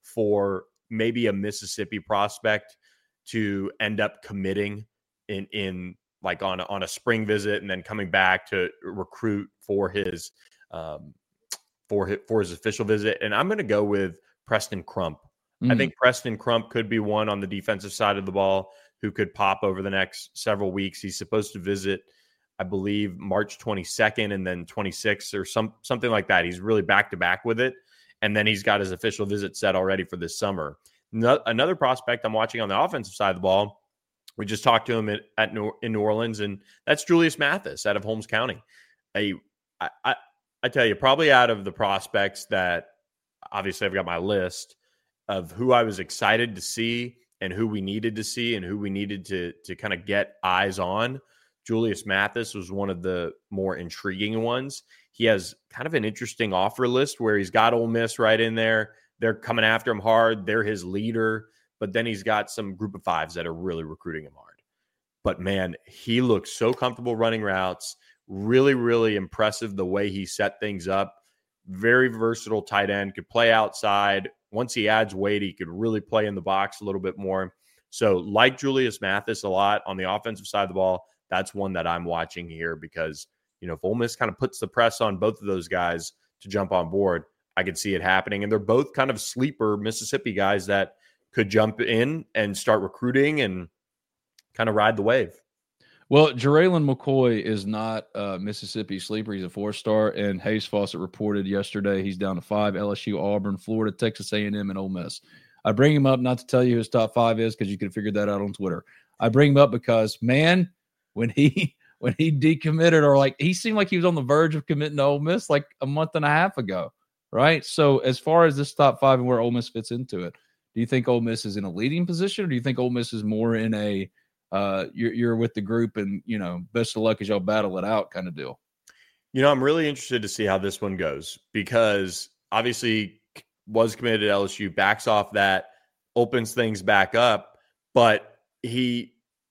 for maybe a Mississippi prospect to end up committing in in. like on a, on a spring visit and then coming back to recruit for his um, for his, for his official visit. And I'm going to go with Preston Crump. Mm. I think Preston Crump could be one on the defensive side of the ball who could pop over the next several weeks. He's supposed to visit, I believe, March twenty-second and then twenty-sixth or some something like that. He's really back to back with it. And then he's got his official visit set already for this summer. No, another prospect I'm watching on the offensive side of the ball, we just talked to him at, at New, in New Orleans, and that's Julius Mathis out of Holmes County. A, I, I, I tell you, probably out of the prospects that obviously I've got my list of who I was excited to see and who we needed to see and who we needed to to kind of get eyes on. Julius Mathis was one of the more intriguing ones. He has kind of an interesting offer list where he's got Ole Miss right in there. They're coming after him hard. They're his leader. But then he's got some group of fives that are really recruiting him hard. But, man, he looks so comfortable running routes. Really, really impressive the way he set things up. Very versatile tight end. Could play outside. Once he adds weight, he could really play in the box a little bit more. So, like Julius Mathis a lot on the offensive side of the ball, that's one that I'm watching here because, you know, if Ole Miss kind of puts the press on both of those guys to jump on board, I could see it happening. And they're both kind of sleeper Mississippi guys that could jump in and start recruiting and kind of ride the wave. Well, Jaraylon McCoy is not a Mississippi sleeper. He's a four-star, and Hayes Fawcett reported yesterday he's down to five: L S U, Auburn, Florida, Texas A and M, and Ole Miss. I bring him up not to tell you who his top five is because you could have figured that out on Twitter. I bring him up because, man, when he when he decommitted or like he seemed like he was on the verge of committing to Ole Miss like a month and a half ago, right? So as far as this top five and where Ole Miss fits into it, do you think Ole Miss is in a leading position, or do you think Ole Miss is more in a uh, you're, you're with the group and, you know, best of luck as y'all battle it out kind of deal? You know, I'm really interested to see how this one goes because obviously was committed to L S U, backs off that, opens things back up, but he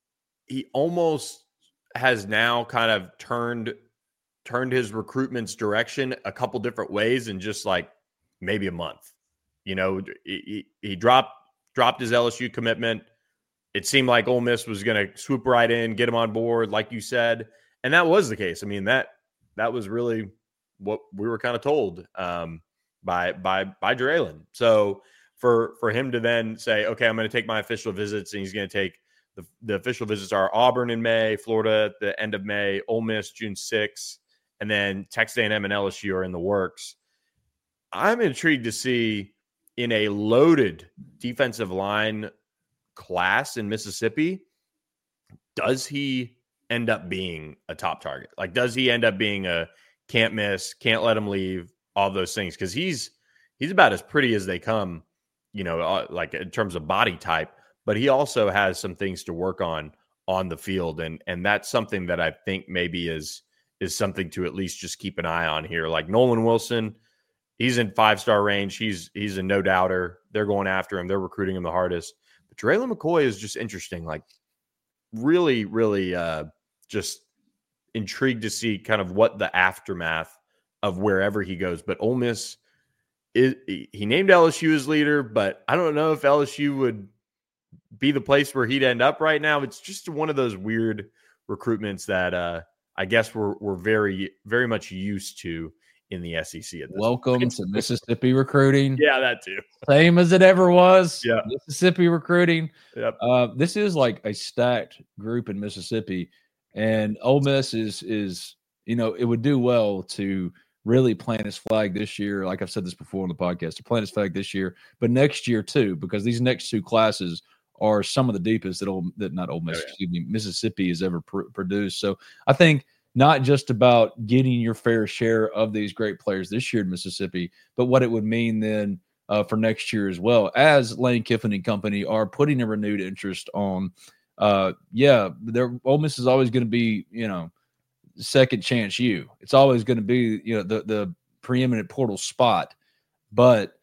he almost has now kind of turned turned his recruitment's direction a couple different ways in just like maybe a month. You know, he, he dropped dropped his L S U commitment, it seemed like Ole Miss was going to swoop right in, get him on board, like you said. And that was the case. I mean, that that was really what we were kind of told um, by by by Draylen. So for for him to then say, okay, I'm going to take my official visits, and he's going to take the, the official visits are Auburn in May, Florida at the end of May, Ole Miss June sixth, and then Texas A and M and L S U are in the works. I'm intrigued to see in a loaded defensive line class in Mississippi, does he end up being a top target? Like, does he end up being a can't miss, can't let him leave, all those things? Because he's he's about as pretty as they come, you know, uh, like in terms of body type, but he also has some things to work on on the field, and and that's something that I think maybe is is something to at least just keep an eye on here. Like Nolan Wilson, he's in five-star range. He's he's a no-doubter. They're going after him. They're recruiting him the hardest. But Draylen McCoy is just interesting. Like, really, really uh, just intrigued to see kind of what the aftermath of wherever he goes. But Ole Miss, is, he named L S U his leader, but I don't know if L S U would be the place where he'd end up right now. It's just one of those weird recruitments that uh, I guess we're we're very, very much used to in the S E C. At this Welcome point. to Mississippi recruiting. Yeah, that too. Same as it ever was. Yeah. Mississippi recruiting. Yep. Uh, this is like a stacked group in Mississippi, and Ole Miss is is you know it would do well to really plant his flag this year. Like I've said this before on the podcast, to plant his flag this year, but next year too, because these next two classes are some of the deepest that Ole, that not Ole Miss, oh, yeah. excuse me, Mississippi has ever pr- produced. So I think not just about getting your fair share of these great players this year in Mississippi, but what it would mean then uh, for next year as well, as Lane Kiffin and company are putting a renewed interest on. Uh, yeah, their Ole Miss is always going to be, you know, second chance you. It's always going to be, you know, the the preeminent portal spot, but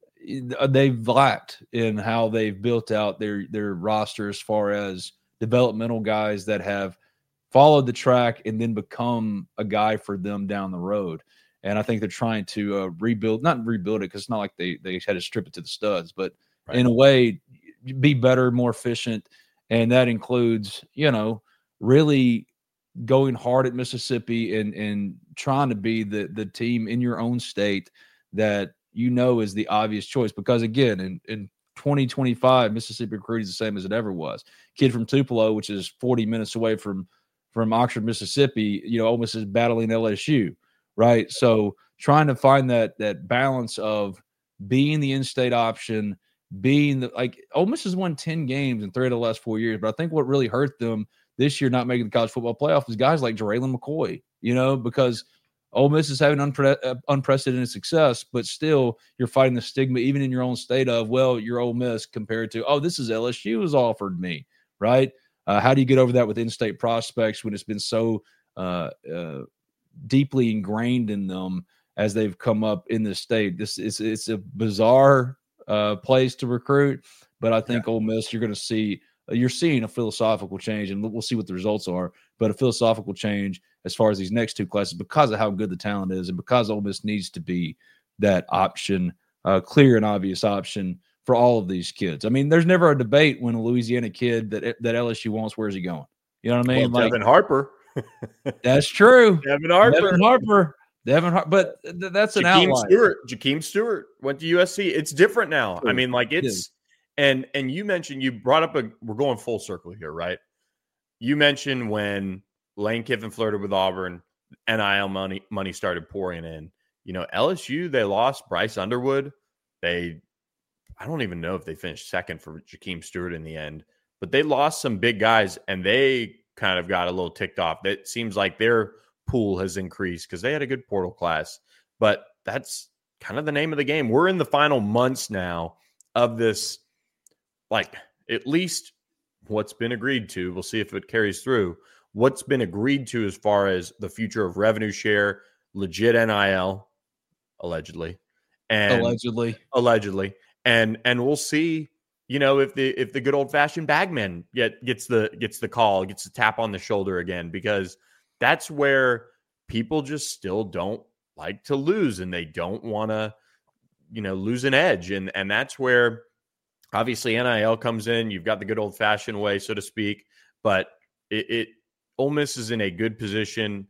they've lacked in how they've built out their their roster as far as developmental guys that have followed the track and then become a guy for them down the road. And I think they're trying to uh, rebuild, not rebuild it, because it's not like they they had to strip it to the studs, but right. in a way, be better, more efficient. And that includes, you know, really going hard at Mississippi and and trying to be the the team in your own state that you know is the obvious choice. Because again, in, in twenty twenty-five, Mississippi recruiting is the same as it ever was. Kid from Tupelo, which is forty minutes away from from Oxford, Mississippi, you know, Ole Miss is battling L S U, right? So trying to find that that balance of being the in-state option, being the like Ole Miss has won ten games in three of the last four years, but I think what really hurt them this year not making the college football playoff is guys like Draylen McCoy, you know, because Ole Miss is having unpre- uh, unprecedented success, but still you're fighting the stigma even in your own state of, well, you're Ole Miss compared to, oh, this is L S U has offered me, right? Uh, how do you get over that with in-state prospects when it's been so uh, uh, deeply ingrained in them as they've come up in the state? This is it's a bizarre uh, place to recruit, but I think yeah. Ole Miss, you're going to see you're seeing a philosophical change, and we'll see what the results are. But a philosophical change as far as these next two classes because of how good the talent is, and because Ole Miss needs to be that option, uh, clear and obvious option for all of these kids. I mean, there's never a debate when a Louisiana kid that that L S U wants, where's he going? You know what I mean? Well, like Devin Harper. That's true. Devin Harper. Devin Harper. Devin Harper. But th- that's an Jakeem outlier. Stewart. Jakeem Stewart went to U S C. It's different now. True. I mean, like it's yeah. and and you mentioned you brought up a. We're going full circle here, right? You mentioned when Lane Kiffin flirted with Auburn, N I L money money started pouring in. You know, L S U, they lost Bryce Underwood. They, I don't even know if they finished second for Jakeem Stewart in the end, but they lost some big guys, and they kind of got a little ticked off. It seems like their pool has increased because they had a good portal class, but that's kind of the name of the game. We're in the final months now of this, like at least what's been agreed to. We'll see if it carries through. What's been agreed to as far as the future of revenue share, legit N I L, allegedly, and allegedly, allegedly, and and we'll see. You know, if the if the good old fashioned bagman get gets the gets the call, gets the tap on the shoulder again, because that's where people just still don't like to lose, and they don't want to, you know, lose an edge, and and that's where obviously N I L comes in. You've got the good old fashioned way, so to speak, but it, it Ole Miss is in a good position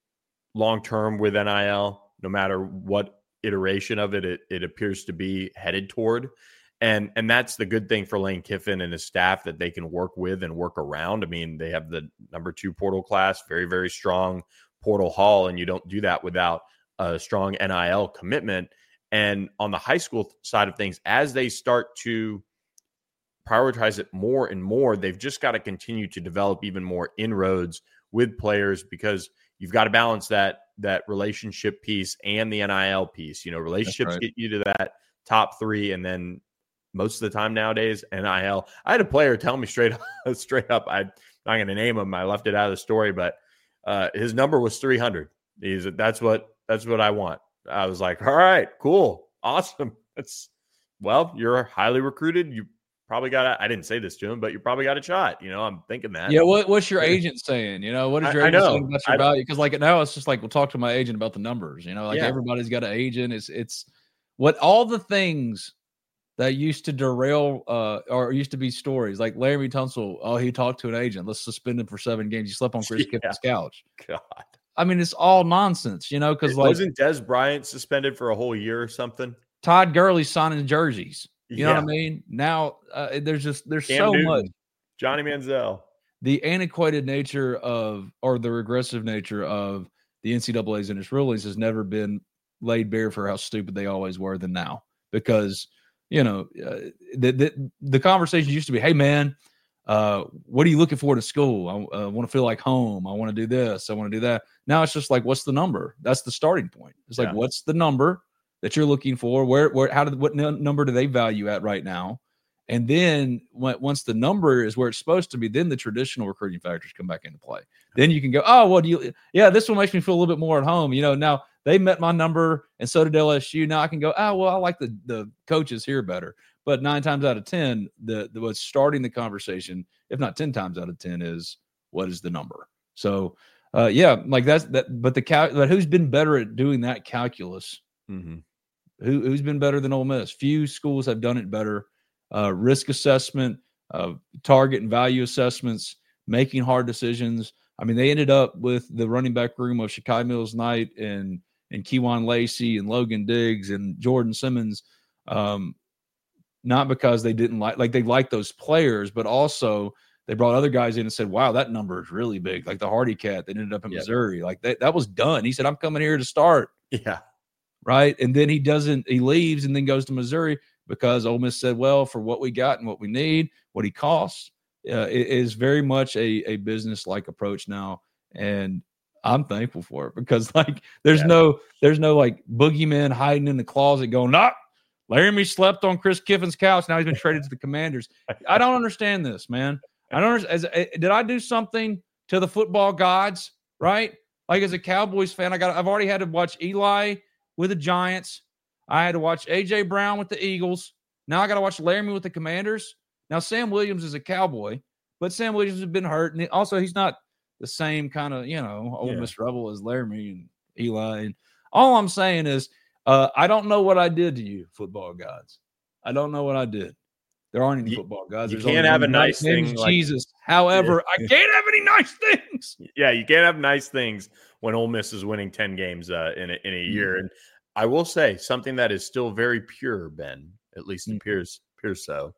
long term with N I L, no matter what iteration of it, it it appears to be headed toward. And and that's the good thing for Lane Kiffin and his staff, that they can work with and work around. I mean, they have the number two portal class, very, very strong portal haul, and you don't do that without a strong N I L commitment. And on the high school side of things, as they start to prioritize it more and more, they've just got to continue to develop even more inroads with players, because you've got to balance that that relationship piece and the N I L piece. You know, relationships right. get you to that top three, and then most of the time nowadays, N I L. I had a player tell me straight up, straight up, I'm not going to name him. I left it out of the story, but uh, his number was three hundred. He's that's what that's what I want. I was like, all right, cool, awesome. That's well, you're highly recruited. You probably got a, I didn't say this to him, but you probably got a shot. You know, I'm thinking that. Yeah. What, what's your agent saying? You know, what is your I, agent I know. saying about your I, value? Because like now it's just like, we'll talk to my agent about the numbers. You know, like yeah. everybody's got an agent. It's it's what all the things that used to derail uh, or used to be stories, like Laremy Tunsil. Oh, he talked to an agent. Let's suspend him for seven games. He slept on Chris yeah. Kiffin's couch. God. I mean, it's all nonsense, you know, because like wasn't Des Bryant suspended for a whole year or something? Todd Gurley signing jerseys. You yeah. know what I mean? Now uh, there's just there's Cam so Newton, much. Johnny Manziel. The antiquated nature of, or the regressive nature of the N C double A's and its rulings has never been laid bare for how stupid they always were than now. Because, you know, uh, the, the the conversation used to be, hey, man, uh, what are you looking for to school? I uh, want to feel like home. I want to do this. I want to do that. Now it's just like, what's the number? That's the starting point. It's like, yeah. what's the number that you're looking for? Where, where, how did, what n- number do they value at right now? And then when, once the number is where it's supposed to be, then the traditional recruiting factors come back into play. Then you can go, oh, well, do you, yeah, this one makes me feel a little bit more at home. You know, now they met my number and so did L S U. Now I can go, oh, well, I like the, the coaches here better. But nine times out of ten, the, the what's starting the conversation, if not ten times out of ten, is what is the number? So, uh, yeah, like that's that. But the cal- but who's been better at doing that calculus? Mm-hmm. Who who's been better than Ole Miss? Few schools have done it better. Uh, risk assessment, uh, target and value assessments, making hard decisions. I mean, they ended up with the running back room of Shakai Mills Knight and and Kewan Lacey and Logan Diggs and Jordan Simmons. Um, Not because they didn't like, like they liked those players, but also they brought other guys in and said, wow, that number is really big. Like the Hardy cat that ended up in yep. Missouri. Like that, that was done. He said, I'm coming here to start. Yeah. Right. And then he doesn't, he leaves and then goes to Missouri because Ole Miss said, well, for what we got and what we need, what he costs, uh, it is very much a, a business-like approach now. And I'm thankful for it because like, there's yeah. no, there's no like boogeyman hiding in the closet going, nah, Laremy slept on Chris Kiffin's couch. Now he's been traded to the Commanders. I don't understand this, man. I don't understand. As, did I do something to the football gods, right? Like as a Cowboys fan, I got, I've already had to watch Eli with the Giants. I had to watch A J Brown with the Eagles. Now I got to watch Laremy with the Commanders. Now Sam Williams is a Cowboy, but Sam Williams has been hurt. And also he's not the same kind of, you know, Ole Miss yeah. Rebel as Laremy and Eli. And all I'm saying is, Uh, I don't know what I did to you, football gods. I don't know what I did. There aren't any you, football gods. You There's can't have a nice thing. Like, Jesus. However, yeah. I can't have any nice things. Yeah, you can't have nice things when Ole Miss is winning ten games uh, in, a, in a year. Mm-hmm. And I will say something that is still very pure, Ben, at least mm-hmm. appears, appears so,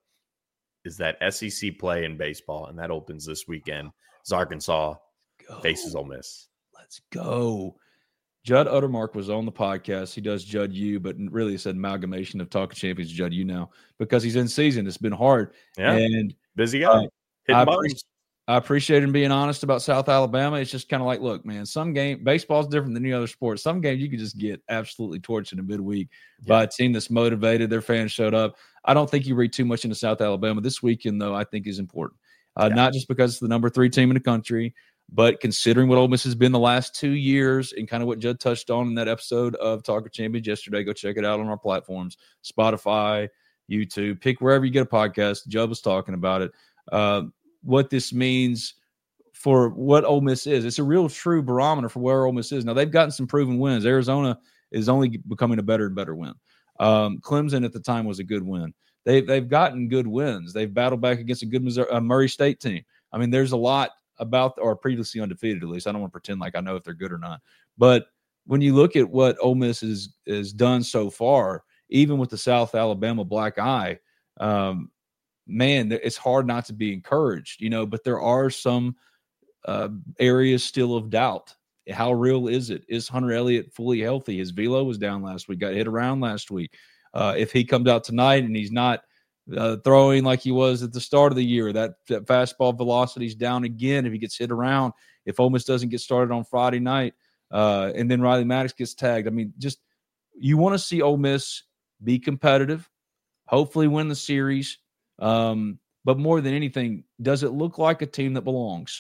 is that S E C play in baseball. And that opens this weekend as Arkansas go. faces Ole Miss. Let's go. Judd Uttermark was on the podcast. He does Judd U, but really it's an amalgamation of Talking Champions Judd U now because he's in season. It's been hard. Yeah. And busy guy. Uh, I, appreciate, I appreciate him being honest about South Alabama. It's just kind of like, look, man, some game baseball's different than any other sport. Some games you can just get absolutely torched in a midweek yeah. by a team that's motivated. Their fans showed up. I don't think you read too much into South Alabama. This weekend, though, I think is important. Uh, yeah. Not just because it's the number three team in the country, but considering what Ole Miss has been the last two years and kind of what Judd touched on in that episode of Talk of Champions yesterday, go check it out on our platforms, Spotify, YouTube, pick wherever you get a podcast. Judd was talking about it. Uh, what this means for what Ole Miss is. It's a real true barometer for where Ole Miss is. Now, they've gotten some proven wins. Arizona is only becoming a better and better win. Um, Clemson at the time was a good win. they've they've gotten good wins. They've battled back against a good Missouri, uh, Murray State team. I mean, there's a lot about, or previously undefeated at least. I don't want to pretend like I know if they're good or not. But when you look at what Ole Miss has has done so far, even with the South Alabama black eye, um, man, it's hard not to be encouraged, you know. But there are some uh, areas still of doubt. How real is it? Is Hunter Elliott fully healthy? His velo was down last week, got hit around last week. Uh, if he comes out tonight and he's not uh, throwing like he was at the start of the year, that, that fastball velocity is down again. If he gets hit around, if Ole Miss doesn't get started on Friday night, uh, and then Riley Maddox gets tagged, I mean, just you want to see Ole Miss be competitive, hopefully win the series. Um, but more than anything, does it look like a team that belongs?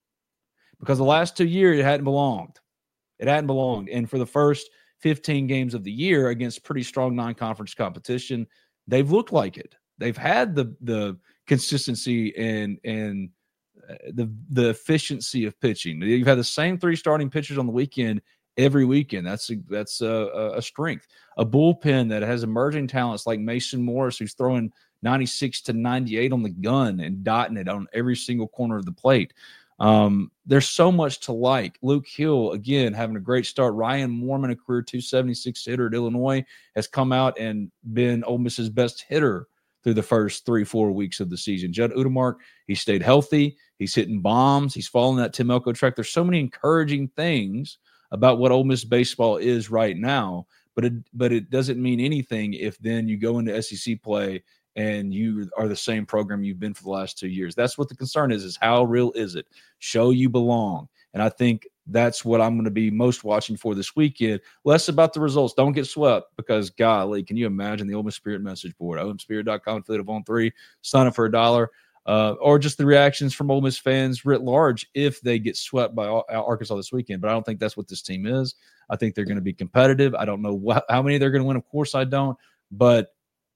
Because the last two years, it hadn't belonged. It hadn't belonged. And for the first fifteen games of the year against pretty strong non-conference competition, they've looked like it. They've had the the consistency and and the the efficiency of pitching. You've had the same three starting pitchers on the weekend every weekend. That's a, that's a, a strength. A bullpen that has emerging talents like Mason Morris, who's throwing ninety-six to ninety-eight on the gun and dotting it on every single corner of the plate. Um, there's so much to like. Luke Hill, again, having a great start. Ryan Mormon, a career two seventy-six hitter at Illinois, has come out and been Ole Miss's best hitter through the first three, four weeks of the season. Judd Udemark, he stayed healthy. He's hitting bombs. He's following that Tim Elko track. There's so many encouraging things about what Ole Miss baseball is right now, but it, but it doesn't mean anything if then you go into S E C play and you are the same program you've been for the last two years. That's what the concern is, is how real is it? Show you belong. And I think that's what I'm going to be most watching for this weekend. Less about the results. Don't get swept because, golly, can you imagine the Ole Miss Spirit message board? Ole Miss Spirit dot com, affiliate of On three, sign up for a dollar. Uh, or just the reactions from Ole Miss fans writ large if they get swept by Arkansas this weekend. But I don't think that's what this team is. I think they're going to be competitive. I don't know wh- how many they're going to win. Of course I don't. But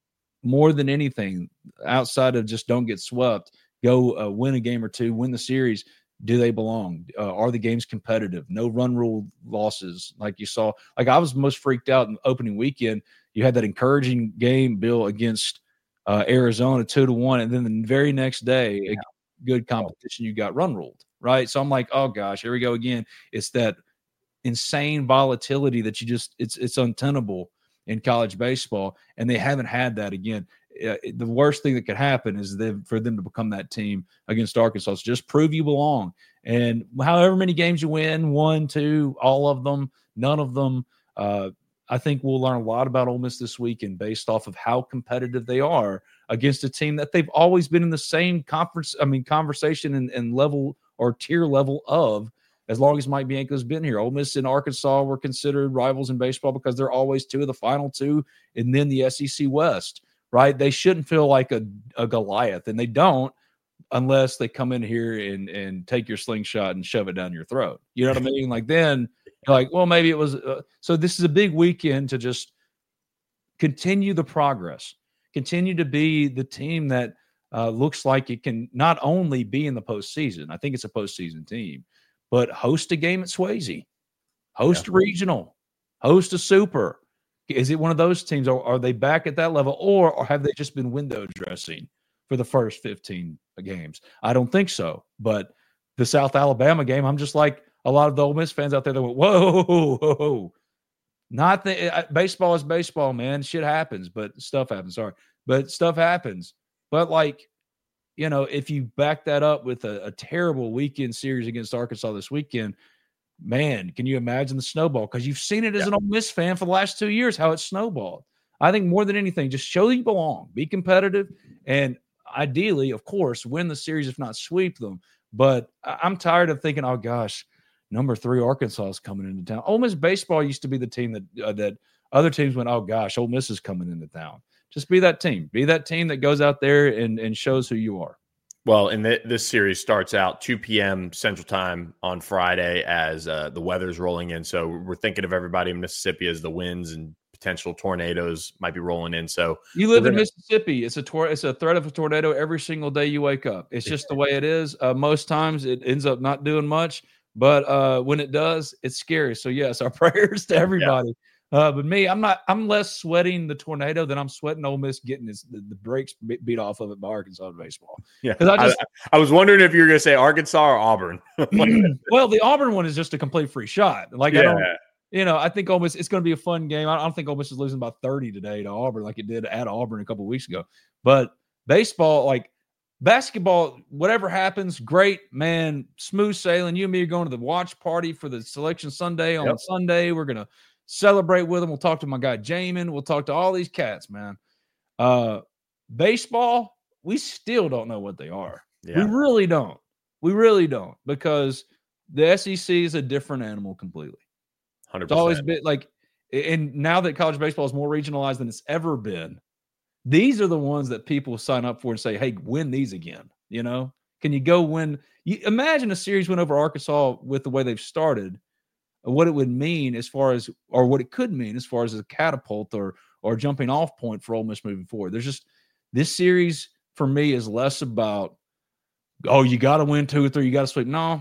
more than anything, outside of just don't get swept, go uh, win a game or two, win the series. Do they belong? Uh, are the games competitive? No run rule losses like you saw. Like I was most freaked out in the opening weekend. You had that encouraging game, Bill, against uh, Arizona, two to one, and then the very next day, yeah. a good competition, you got run ruled, right? So I'm like, oh gosh, here we go again. It's that insane volatility that you just it's it's untenable in college baseball, and they haven't had that again. Uh, the worst thing that could happen is them, for them to become that team against Arkansas. So just prove you belong. And however many games you win, one, two, all of them, none of them, uh, I think we'll learn a lot about Ole Miss this weekend based off of how competitive they are against a team that they've always been in the same conference, I mean, conversation and, and level or tier level of, as long as Mike Bianco's been here. Ole Miss and Arkansas were considered rivals in baseball because they're always two of the final two, and then the S E C West, right? They shouldn't feel like a, a Goliath, and they don't unless they come in here and, and take your slingshot and shove it down your throat. You know what I mean? Like then you're like, well, maybe it was uh, – so this is a big weekend to just continue the progress, continue to be the team that uh, looks like it can not only be in the postseason. I think it's a postseason team. But host a game at Swayze, host yeah. a regional, host a super. Is it one of those teams? Or are they back at that level, or, or have they just been window dressing for the first fifteen games? I don't think so. But the South Alabama game, I'm just like a lot of the Ole Miss fans out there that went, whoa, whoa, whoa. Not the uh, baseball is baseball, man. Shit happens, but stuff happens. Sorry, but stuff happens. But like, you know, if you back that up with a, a terrible weekend series against Arkansas this weekend, man, can you imagine the snowball? Because you've seen it as yeah. an Ole Miss fan for the last two years, how it's snowballed. I think more than anything, just show that you belong, be competitive, and ideally, of course, win the series, if not sweep them. But I'm tired of thinking, oh, gosh, number three Arkansas is coming into town. Ole Miss baseball used to be the team that uh, that other teams went, oh, gosh, Ole Miss is coming into town. Just be that team. Be that team that goes out there and, and shows who you are. Well, and th- this series starts out two p.m. Central Time on Friday as uh, the weather's rolling in. So we're thinking of everybody in Mississippi as the winds and potential tornadoes might be rolling in. So you live gonna- in Mississippi. It's a tor- It's a threat of a tornado every single day you wake up. It's just the way it is. Uh, most times it ends up not doing much, but uh, when it does, it's scary. So yes, our prayers to everybody. Yeah. Uh, but me, I'm not. I'm less sweating the tornado than I'm sweating Ole Miss getting his, the, the brakes beat off of it by Arkansas baseball. Yeah, because I just I, I was wondering if you were going to say Arkansas or Auburn. Well, the Auburn one is just a complete free shot. Like yeah. I don't, you know, I think Ole Miss, it's going to be a fun game. I don't think Ole Miss is losing by thirty today to Auburn like it did at Auburn a couple of weeks ago. But baseball, like basketball, whatever happens, great, man. Smooth sailing. You and me are going to the watch party for the Selection Sunday on yep. Sunday. We're going to celebrate with them. We'll talk to my guy Jamin. We'll talk to all these cats, man. Uh, baseball, we still don't know what they are. Yeah. We really don't. We really don't, because the S E C is a different animal completely. one hundred percent. It's always been like, and now that college baseball is more regionalized than it's ever been, these are the ones that people sign up for and say, hey, win these again. You know, can you go win? You imagine a series win over Arkansas with the way they've started, what it would mean as far as, or what it could mean as far as a catapult or or jumping off point for Ole Miss moving forward. There's just, this series for me is less about, oh, you got to win two or three, you got to sweep. No,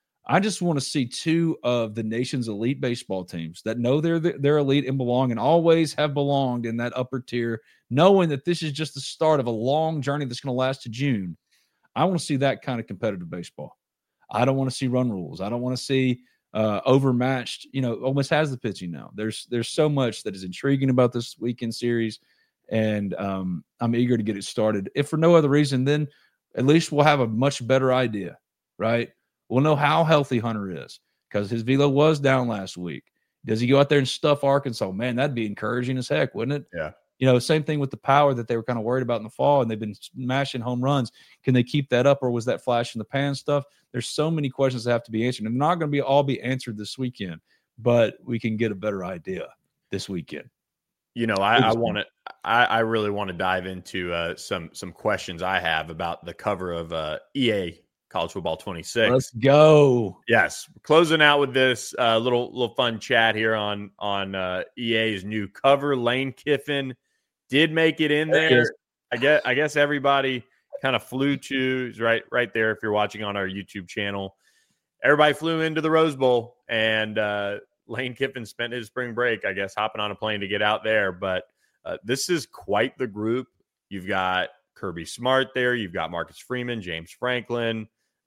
I just want to see two of the nation's elite baseball teams that know they're they're elite and belong and always have belonged in that upper tier, knowing that this is just the start of a long journey that's going to last to June. I want to see that kind of competitive baseball. I don't want to see run rules. I don't want to see uh, overmatched. You know, Ole Miss has the pitching now. There's there's so much that is intriguing about this weekend series, and um, I'm eager to get it started. If for no other reason, then at least we'll have a much better idea, right? We'll know how healthy Hunter is, because his velo was down last week. Does he go out there and stuff Arkansas? Man, that'd be encouraging as heck, wouldn't it? Yeah. You know, same thing with the power that they were kind of worried about in the fall, and they've been smashing home runs. Can they keep that up, or was that flash in the pan stuff? There's so many questions that have to be answered. And they're not going to be all be answered this weekend, but we can get a better idea this weekend. You know, I, I want to. I, I really want to dive into uh, some some questions I have about the cover of uh, E A College Football twenty-six. Let's go. Yes, closing out with this uh, little little fun chat here on on uh, E A's new cover. Lane Kiffin did make it in there. I guess I guess everybody kind of flew to right right there. If you're watching on our YouTube channel, everybody flew into the Rose Bowl, and uh, Lane Kiffin spent his spring break, I guess, hopping on a plane to get out there. But uh, this is quite the group. You've got Kirby Smart there. You've got Marcus Freeman, James Franklin,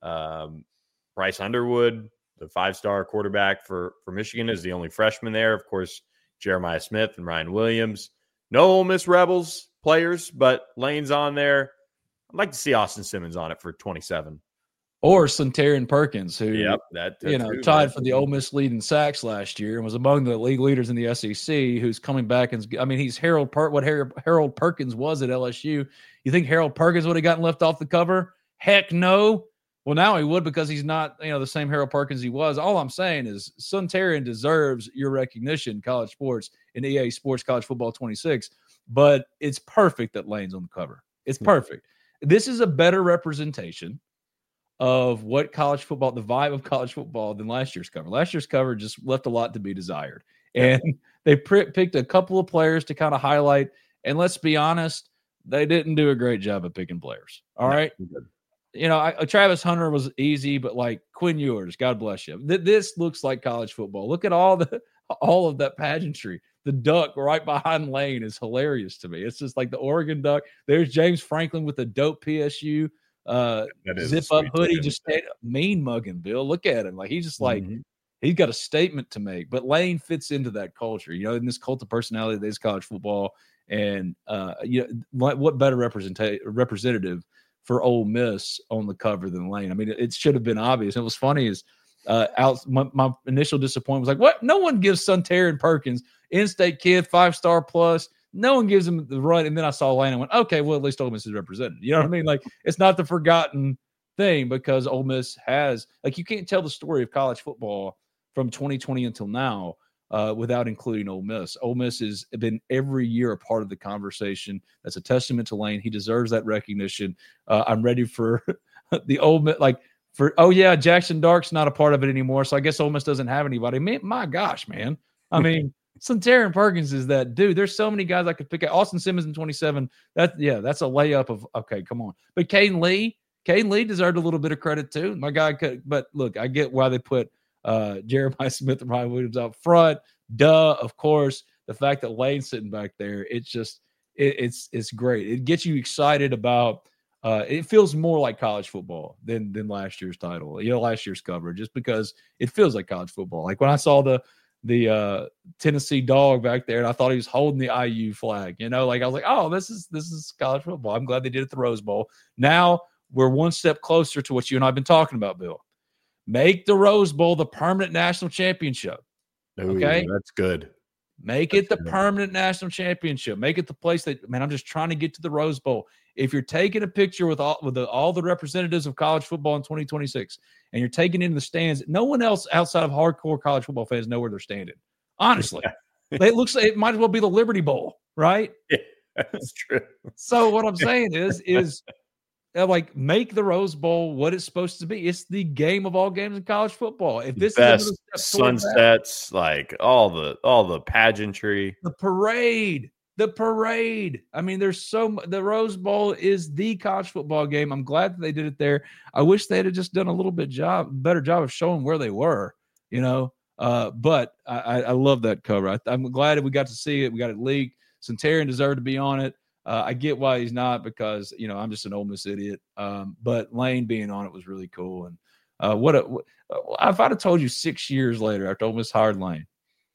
um, Bryce Underwood, the five-star quarterback for, for Michigan, is the only freshman there. Of course, Jeremiah Smith and Ryan Williams. No Ole Miss Rebels players, but Lane's on there. I'd like to see Austin Simmons on it for twenty-seven. Or Suntarine Perkins, who yep, that, you know too, tied man. for the Ole Miss lead in sacks last year and was among the league leaders in the S E C. Who's coming back and I mean he's Harold per- what Harold, Harold Perkins was at L S U. You think Harold Perkins would have gotten left off the cover? Heck no. Well, now he would, because he's not you know the same Harold Perkins he was. All I'm saying is Suntarine deserves your recognition in college sports in E A Sports College Football twenty-six. But it's perfect that Lane's on the cover. It's perfect. This is a better representation of what college football, the vibe of college football, than last year's cover. Last year's cover just left a lot to be desired. And they pr- picked a couple of players to kind of highlight. And let's be honest, they didn't do a great job of picking players. All no, right. You know, I, Travis Hunter was easy, but like Quinn Ewers, God bless you. Th- this looks like college football. Look at all the all of that pageantry. The duck right behind Lane is hilarious to me. It's just like the Oregon duck. There's James Franklin with the dope P S U uh, zip up hoodie, just stayed mean mugging Bill. Look at him. Like he's just like, mm-hmm. he's got a statement to make. But Lane fits into that culture, you know, in this cult of personality that is college football. And, uh, you know, what, what better representa- representative for Ole Miss on the cover than Lane? I mean, it, it should have been obvious. And what was funny is uh, out, my, my initial disappointment was like, what? No one gives Suntarine Perkins, in-state kid, five-star plus. No one gives him the run. And then I saw Lane and went, okay, well, at least Ole Miss is represented. You know what I mean? Like, it's not the forgotten thing, because Ole Miss has, like, you can't tell the story of college football from twenty twenty until now uh, without including Ole Miss. Ole Miss has been every year a part of the conversation. That's a testament to Lane. He deserves that recognition. Uh, I'm ready for the Ole Miss, like, for, oh, yeah, Jackson Dark's not a part of it anymore, so I guess Ole Miss doesn't have anybody. Man, my gosh, man. I mean, Suntarine Perkins is that dude. There's so many guys I could pick out. Austin Simmons in twenty-seven. That yeah, that's a layup of okay, come on. But Caden Lee, Caden Lee deserved a little bit of credit too. My guy could, but look, I get why they put uh, Jeremiah Smith and Ryan Williams out front. Duh, of course. the fact that Lane's sitting back there, it's just it, it's it's great. It gets you excited about. Uh, it feels more like college football than than last year's title. You know, last year's coverage, just because it feels like college football. Like when I saw the the uh, Tennessee dog back there, and I thought he was holding the I U flag. You know, like I was like, oh, this is this is college football. I'm glad they did it at the Rose Bowl. Now we're one step closer to what you and I have been talking about, Bill. Make the Rose Bowl the permanent national championship. Okay, Ooh, that's good. Make that's it the good. permanent national championship. Make it the place that, man, I'm just trying to get to the Rose Bowl. If you're taking a picture with all with the, all the representatives of college football in twenty twenty-six and you're taking it in the stands, no one else outside of hardcore college football fans know where they're standing. Honestly, it looks like it might as well be the Liberty Bowl, right? Yeah, that's true. So what I'm saying is, is uh, like make the Rose Bowl what it's supposed to be. It's the game of all games in college football. If this Best is another step sunsets, that, like all the all the pageantry, the parade. The parade. I mean, there's so the Rose Bowl is the college football game. I'm glad that they did it there. I wish they'd have just done a little bit job, better job of showing where they were, you know. Uh, but I, I love that cover. I, I'm glad that we got to see it. We got it leaked. Centurion deserved to be on it. Uh, I get why he's not because you know I'm just an Ole Miss idiot. Um, but Lane being on it was really cool. And uh, what, a, what if I'd have told you six years later after Ole Miss hired Lane,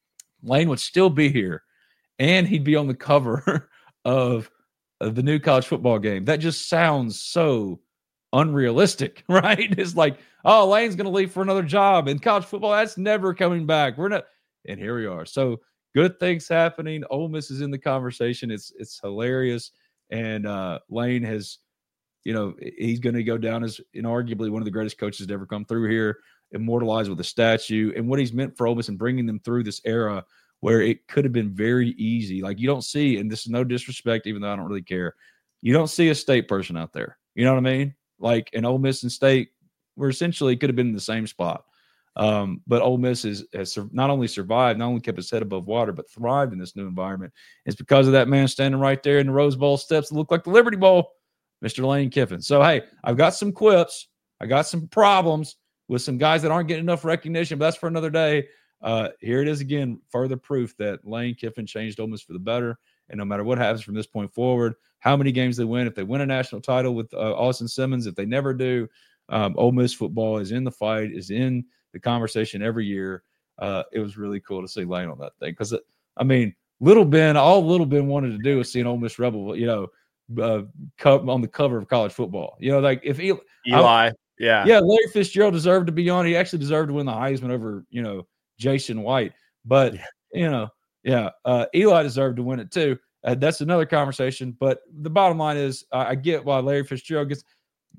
Lane would still be here. And he'd be on the cover of, of the new college football game. That just sounds so unrealistic, right? It's like, oh, Lane's going to leave for another job in college football. That's never coming back. We're not. And here we are. So good things happening. Ole Miss is in the conversation. It's it's hilarious. And uh, Lane has, you know, he's going to go down as inarguably one of the greatest coaches to ever come through here, immortalized with a statue. And what he's meant for Ole Miss and bringing them through this era where it could have been very easy. Like you don't see, and this is no disrespect, even though I don't really care. You don't see a state person out there. You know what I mean? Like an Ole Miss and State, where essentially could have been in the same spot. Um, but Ole Miss is, has not only survived, not only kept its head above water, but thrived in this new environment. It's because of that man standing right there in the Rose Bowl steps that look like the Liberty Bowl, Mister Lane Kiffin. So, hey, I've got some quips. I got some problems with some guys that aren't getting enough recognition, but that's for another day. Uh, here it is again, further proof that Lane Kiffin changed Ole Miss for the better. And no matter what happens from this point forward, how many games they win, if they win a national title with uh, Austin Simmons, if they never do, um, Ole Miss football is in the fight, is in the conversation every year. Uh, it was really cool to see Lane on that thing because, I mean, Little Ben, all Little Ben wanted to do was see an Ole Miss Rebel, you know, uh, co- on the cover of college football. You know, like if Eli, Eli yeah, yeah, Larry Fitzgerald deserved to be on. He actually deserved to win the Heisman over, you know, Jason White, but yeah. you know, yeah, uh, Eli deserved to win it too. Uh, that's another conversation. But the bottom line is, uh, I get why Larry Fitzgerald gets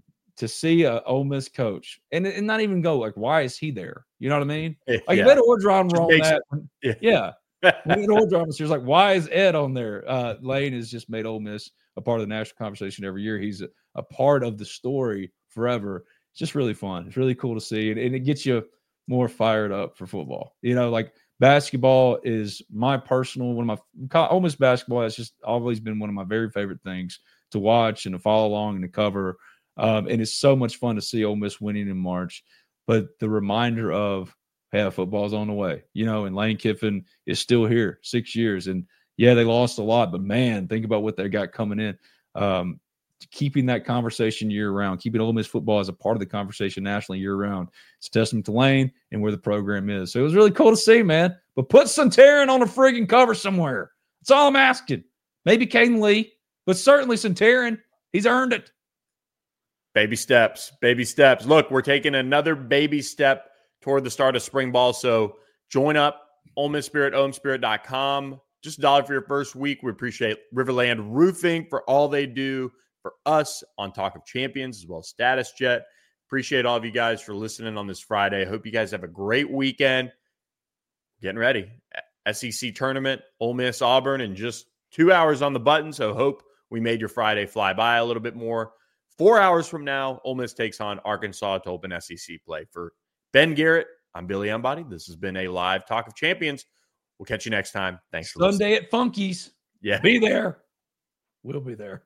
to see a Ole Miss coach, and and not even go like, why is he there? You know what I mean? Like yeah. Ed Orgeron were on that. It, yeah, yeah. When Ed Orgeron was here, like, why is Ed on there? Uh, Lane has just made Ole Miss a part of the national conversation every year. He's a, a part of the story forever. It's just really fun. It's really cool to see, and, and it gets you more fired up for football. You know, like basketball is my personal, one of my, Ole Miss basketball has just always been one of my very favorite things to watch and to follow along and to cover. Um, and it's so much fun to see Ole Miss winning in March. But the reminder of, hey, football's on the way, you know, and Lane Kiffin is still here, six years. And yeah, they lost a lot, but man, think about what they got coming in. Um, keeping that conversation year round, keeping Ole Miss football as a part of the conversation nationally year round. It's a testament to Lane and where the program is. So it was really cool to see, man. But put Centurion on a friggin' cover somewhere. That's all I'm asking. Maybe Caden Lee, but certainly Centurion. He's earned it. Baby steps, baby steps. Look, we're taking another baby step toward the start of spring ball. So join up, Ole Miss Spirit, O M Spirit dot com. Just a dollar for your first week. We appreciate Riverland Roofing for all they do for us on Talk of Champions, as well as Status Jet. Appreciate all of you guys for listening on this Friday. Hope you guys have a great weekend. Getting ready. S E C tournament, Ole Miss, Auburn, in just two hours on the button. So hope we made your Friday fly by a little bit more. Four hours from now, Ole Miss takes on Arkansas to open S E C play. For Ben Garrett, I'm Billy Embody. This has been a live Talk of Champions. We'll catch you next time. Thanks for Sunday listening. At Funky's. Yeah. Be there. We'll be there.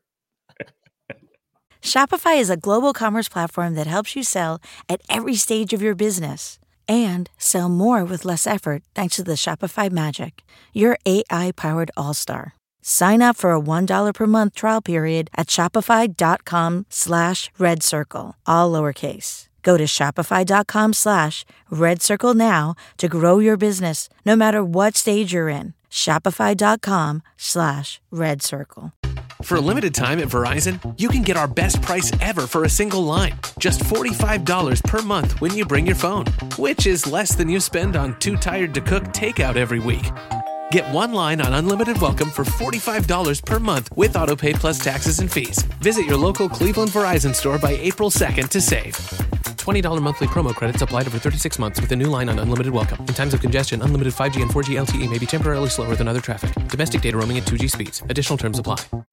Shopify is a global commerce platform that helps you sell at every stage of your business. and sell more with less effort thanks to the Shopify magic, your A I-powered all-star. Sign up for a one dollar per month trial period at shopify.com slash red circle, all lowercase. Go to shopify.com slash red circle now to grow your business no matter what stage you're in. Shopify.com slash red circle. For a limited time at Verizon, you can get our best price ever for a single line. Just forty-five dollars per month when you bring your phone, which is less than you spend on Too Tired to Cook takeout every week. Get one line on Unlimited Welcome for forty-five dollars per month with AutoPay plus taxes and fees. Visit your local Cleveland Verizon store by April second to save. twenty dollars monthly promo credits applied over thirty-six months with a new line on Unlimited Welcome. In times of congestion, unlimited five G and four G L T E may be temporarily slower than other traffic. Domestic data roaming at two G speeds. Additional terms apply.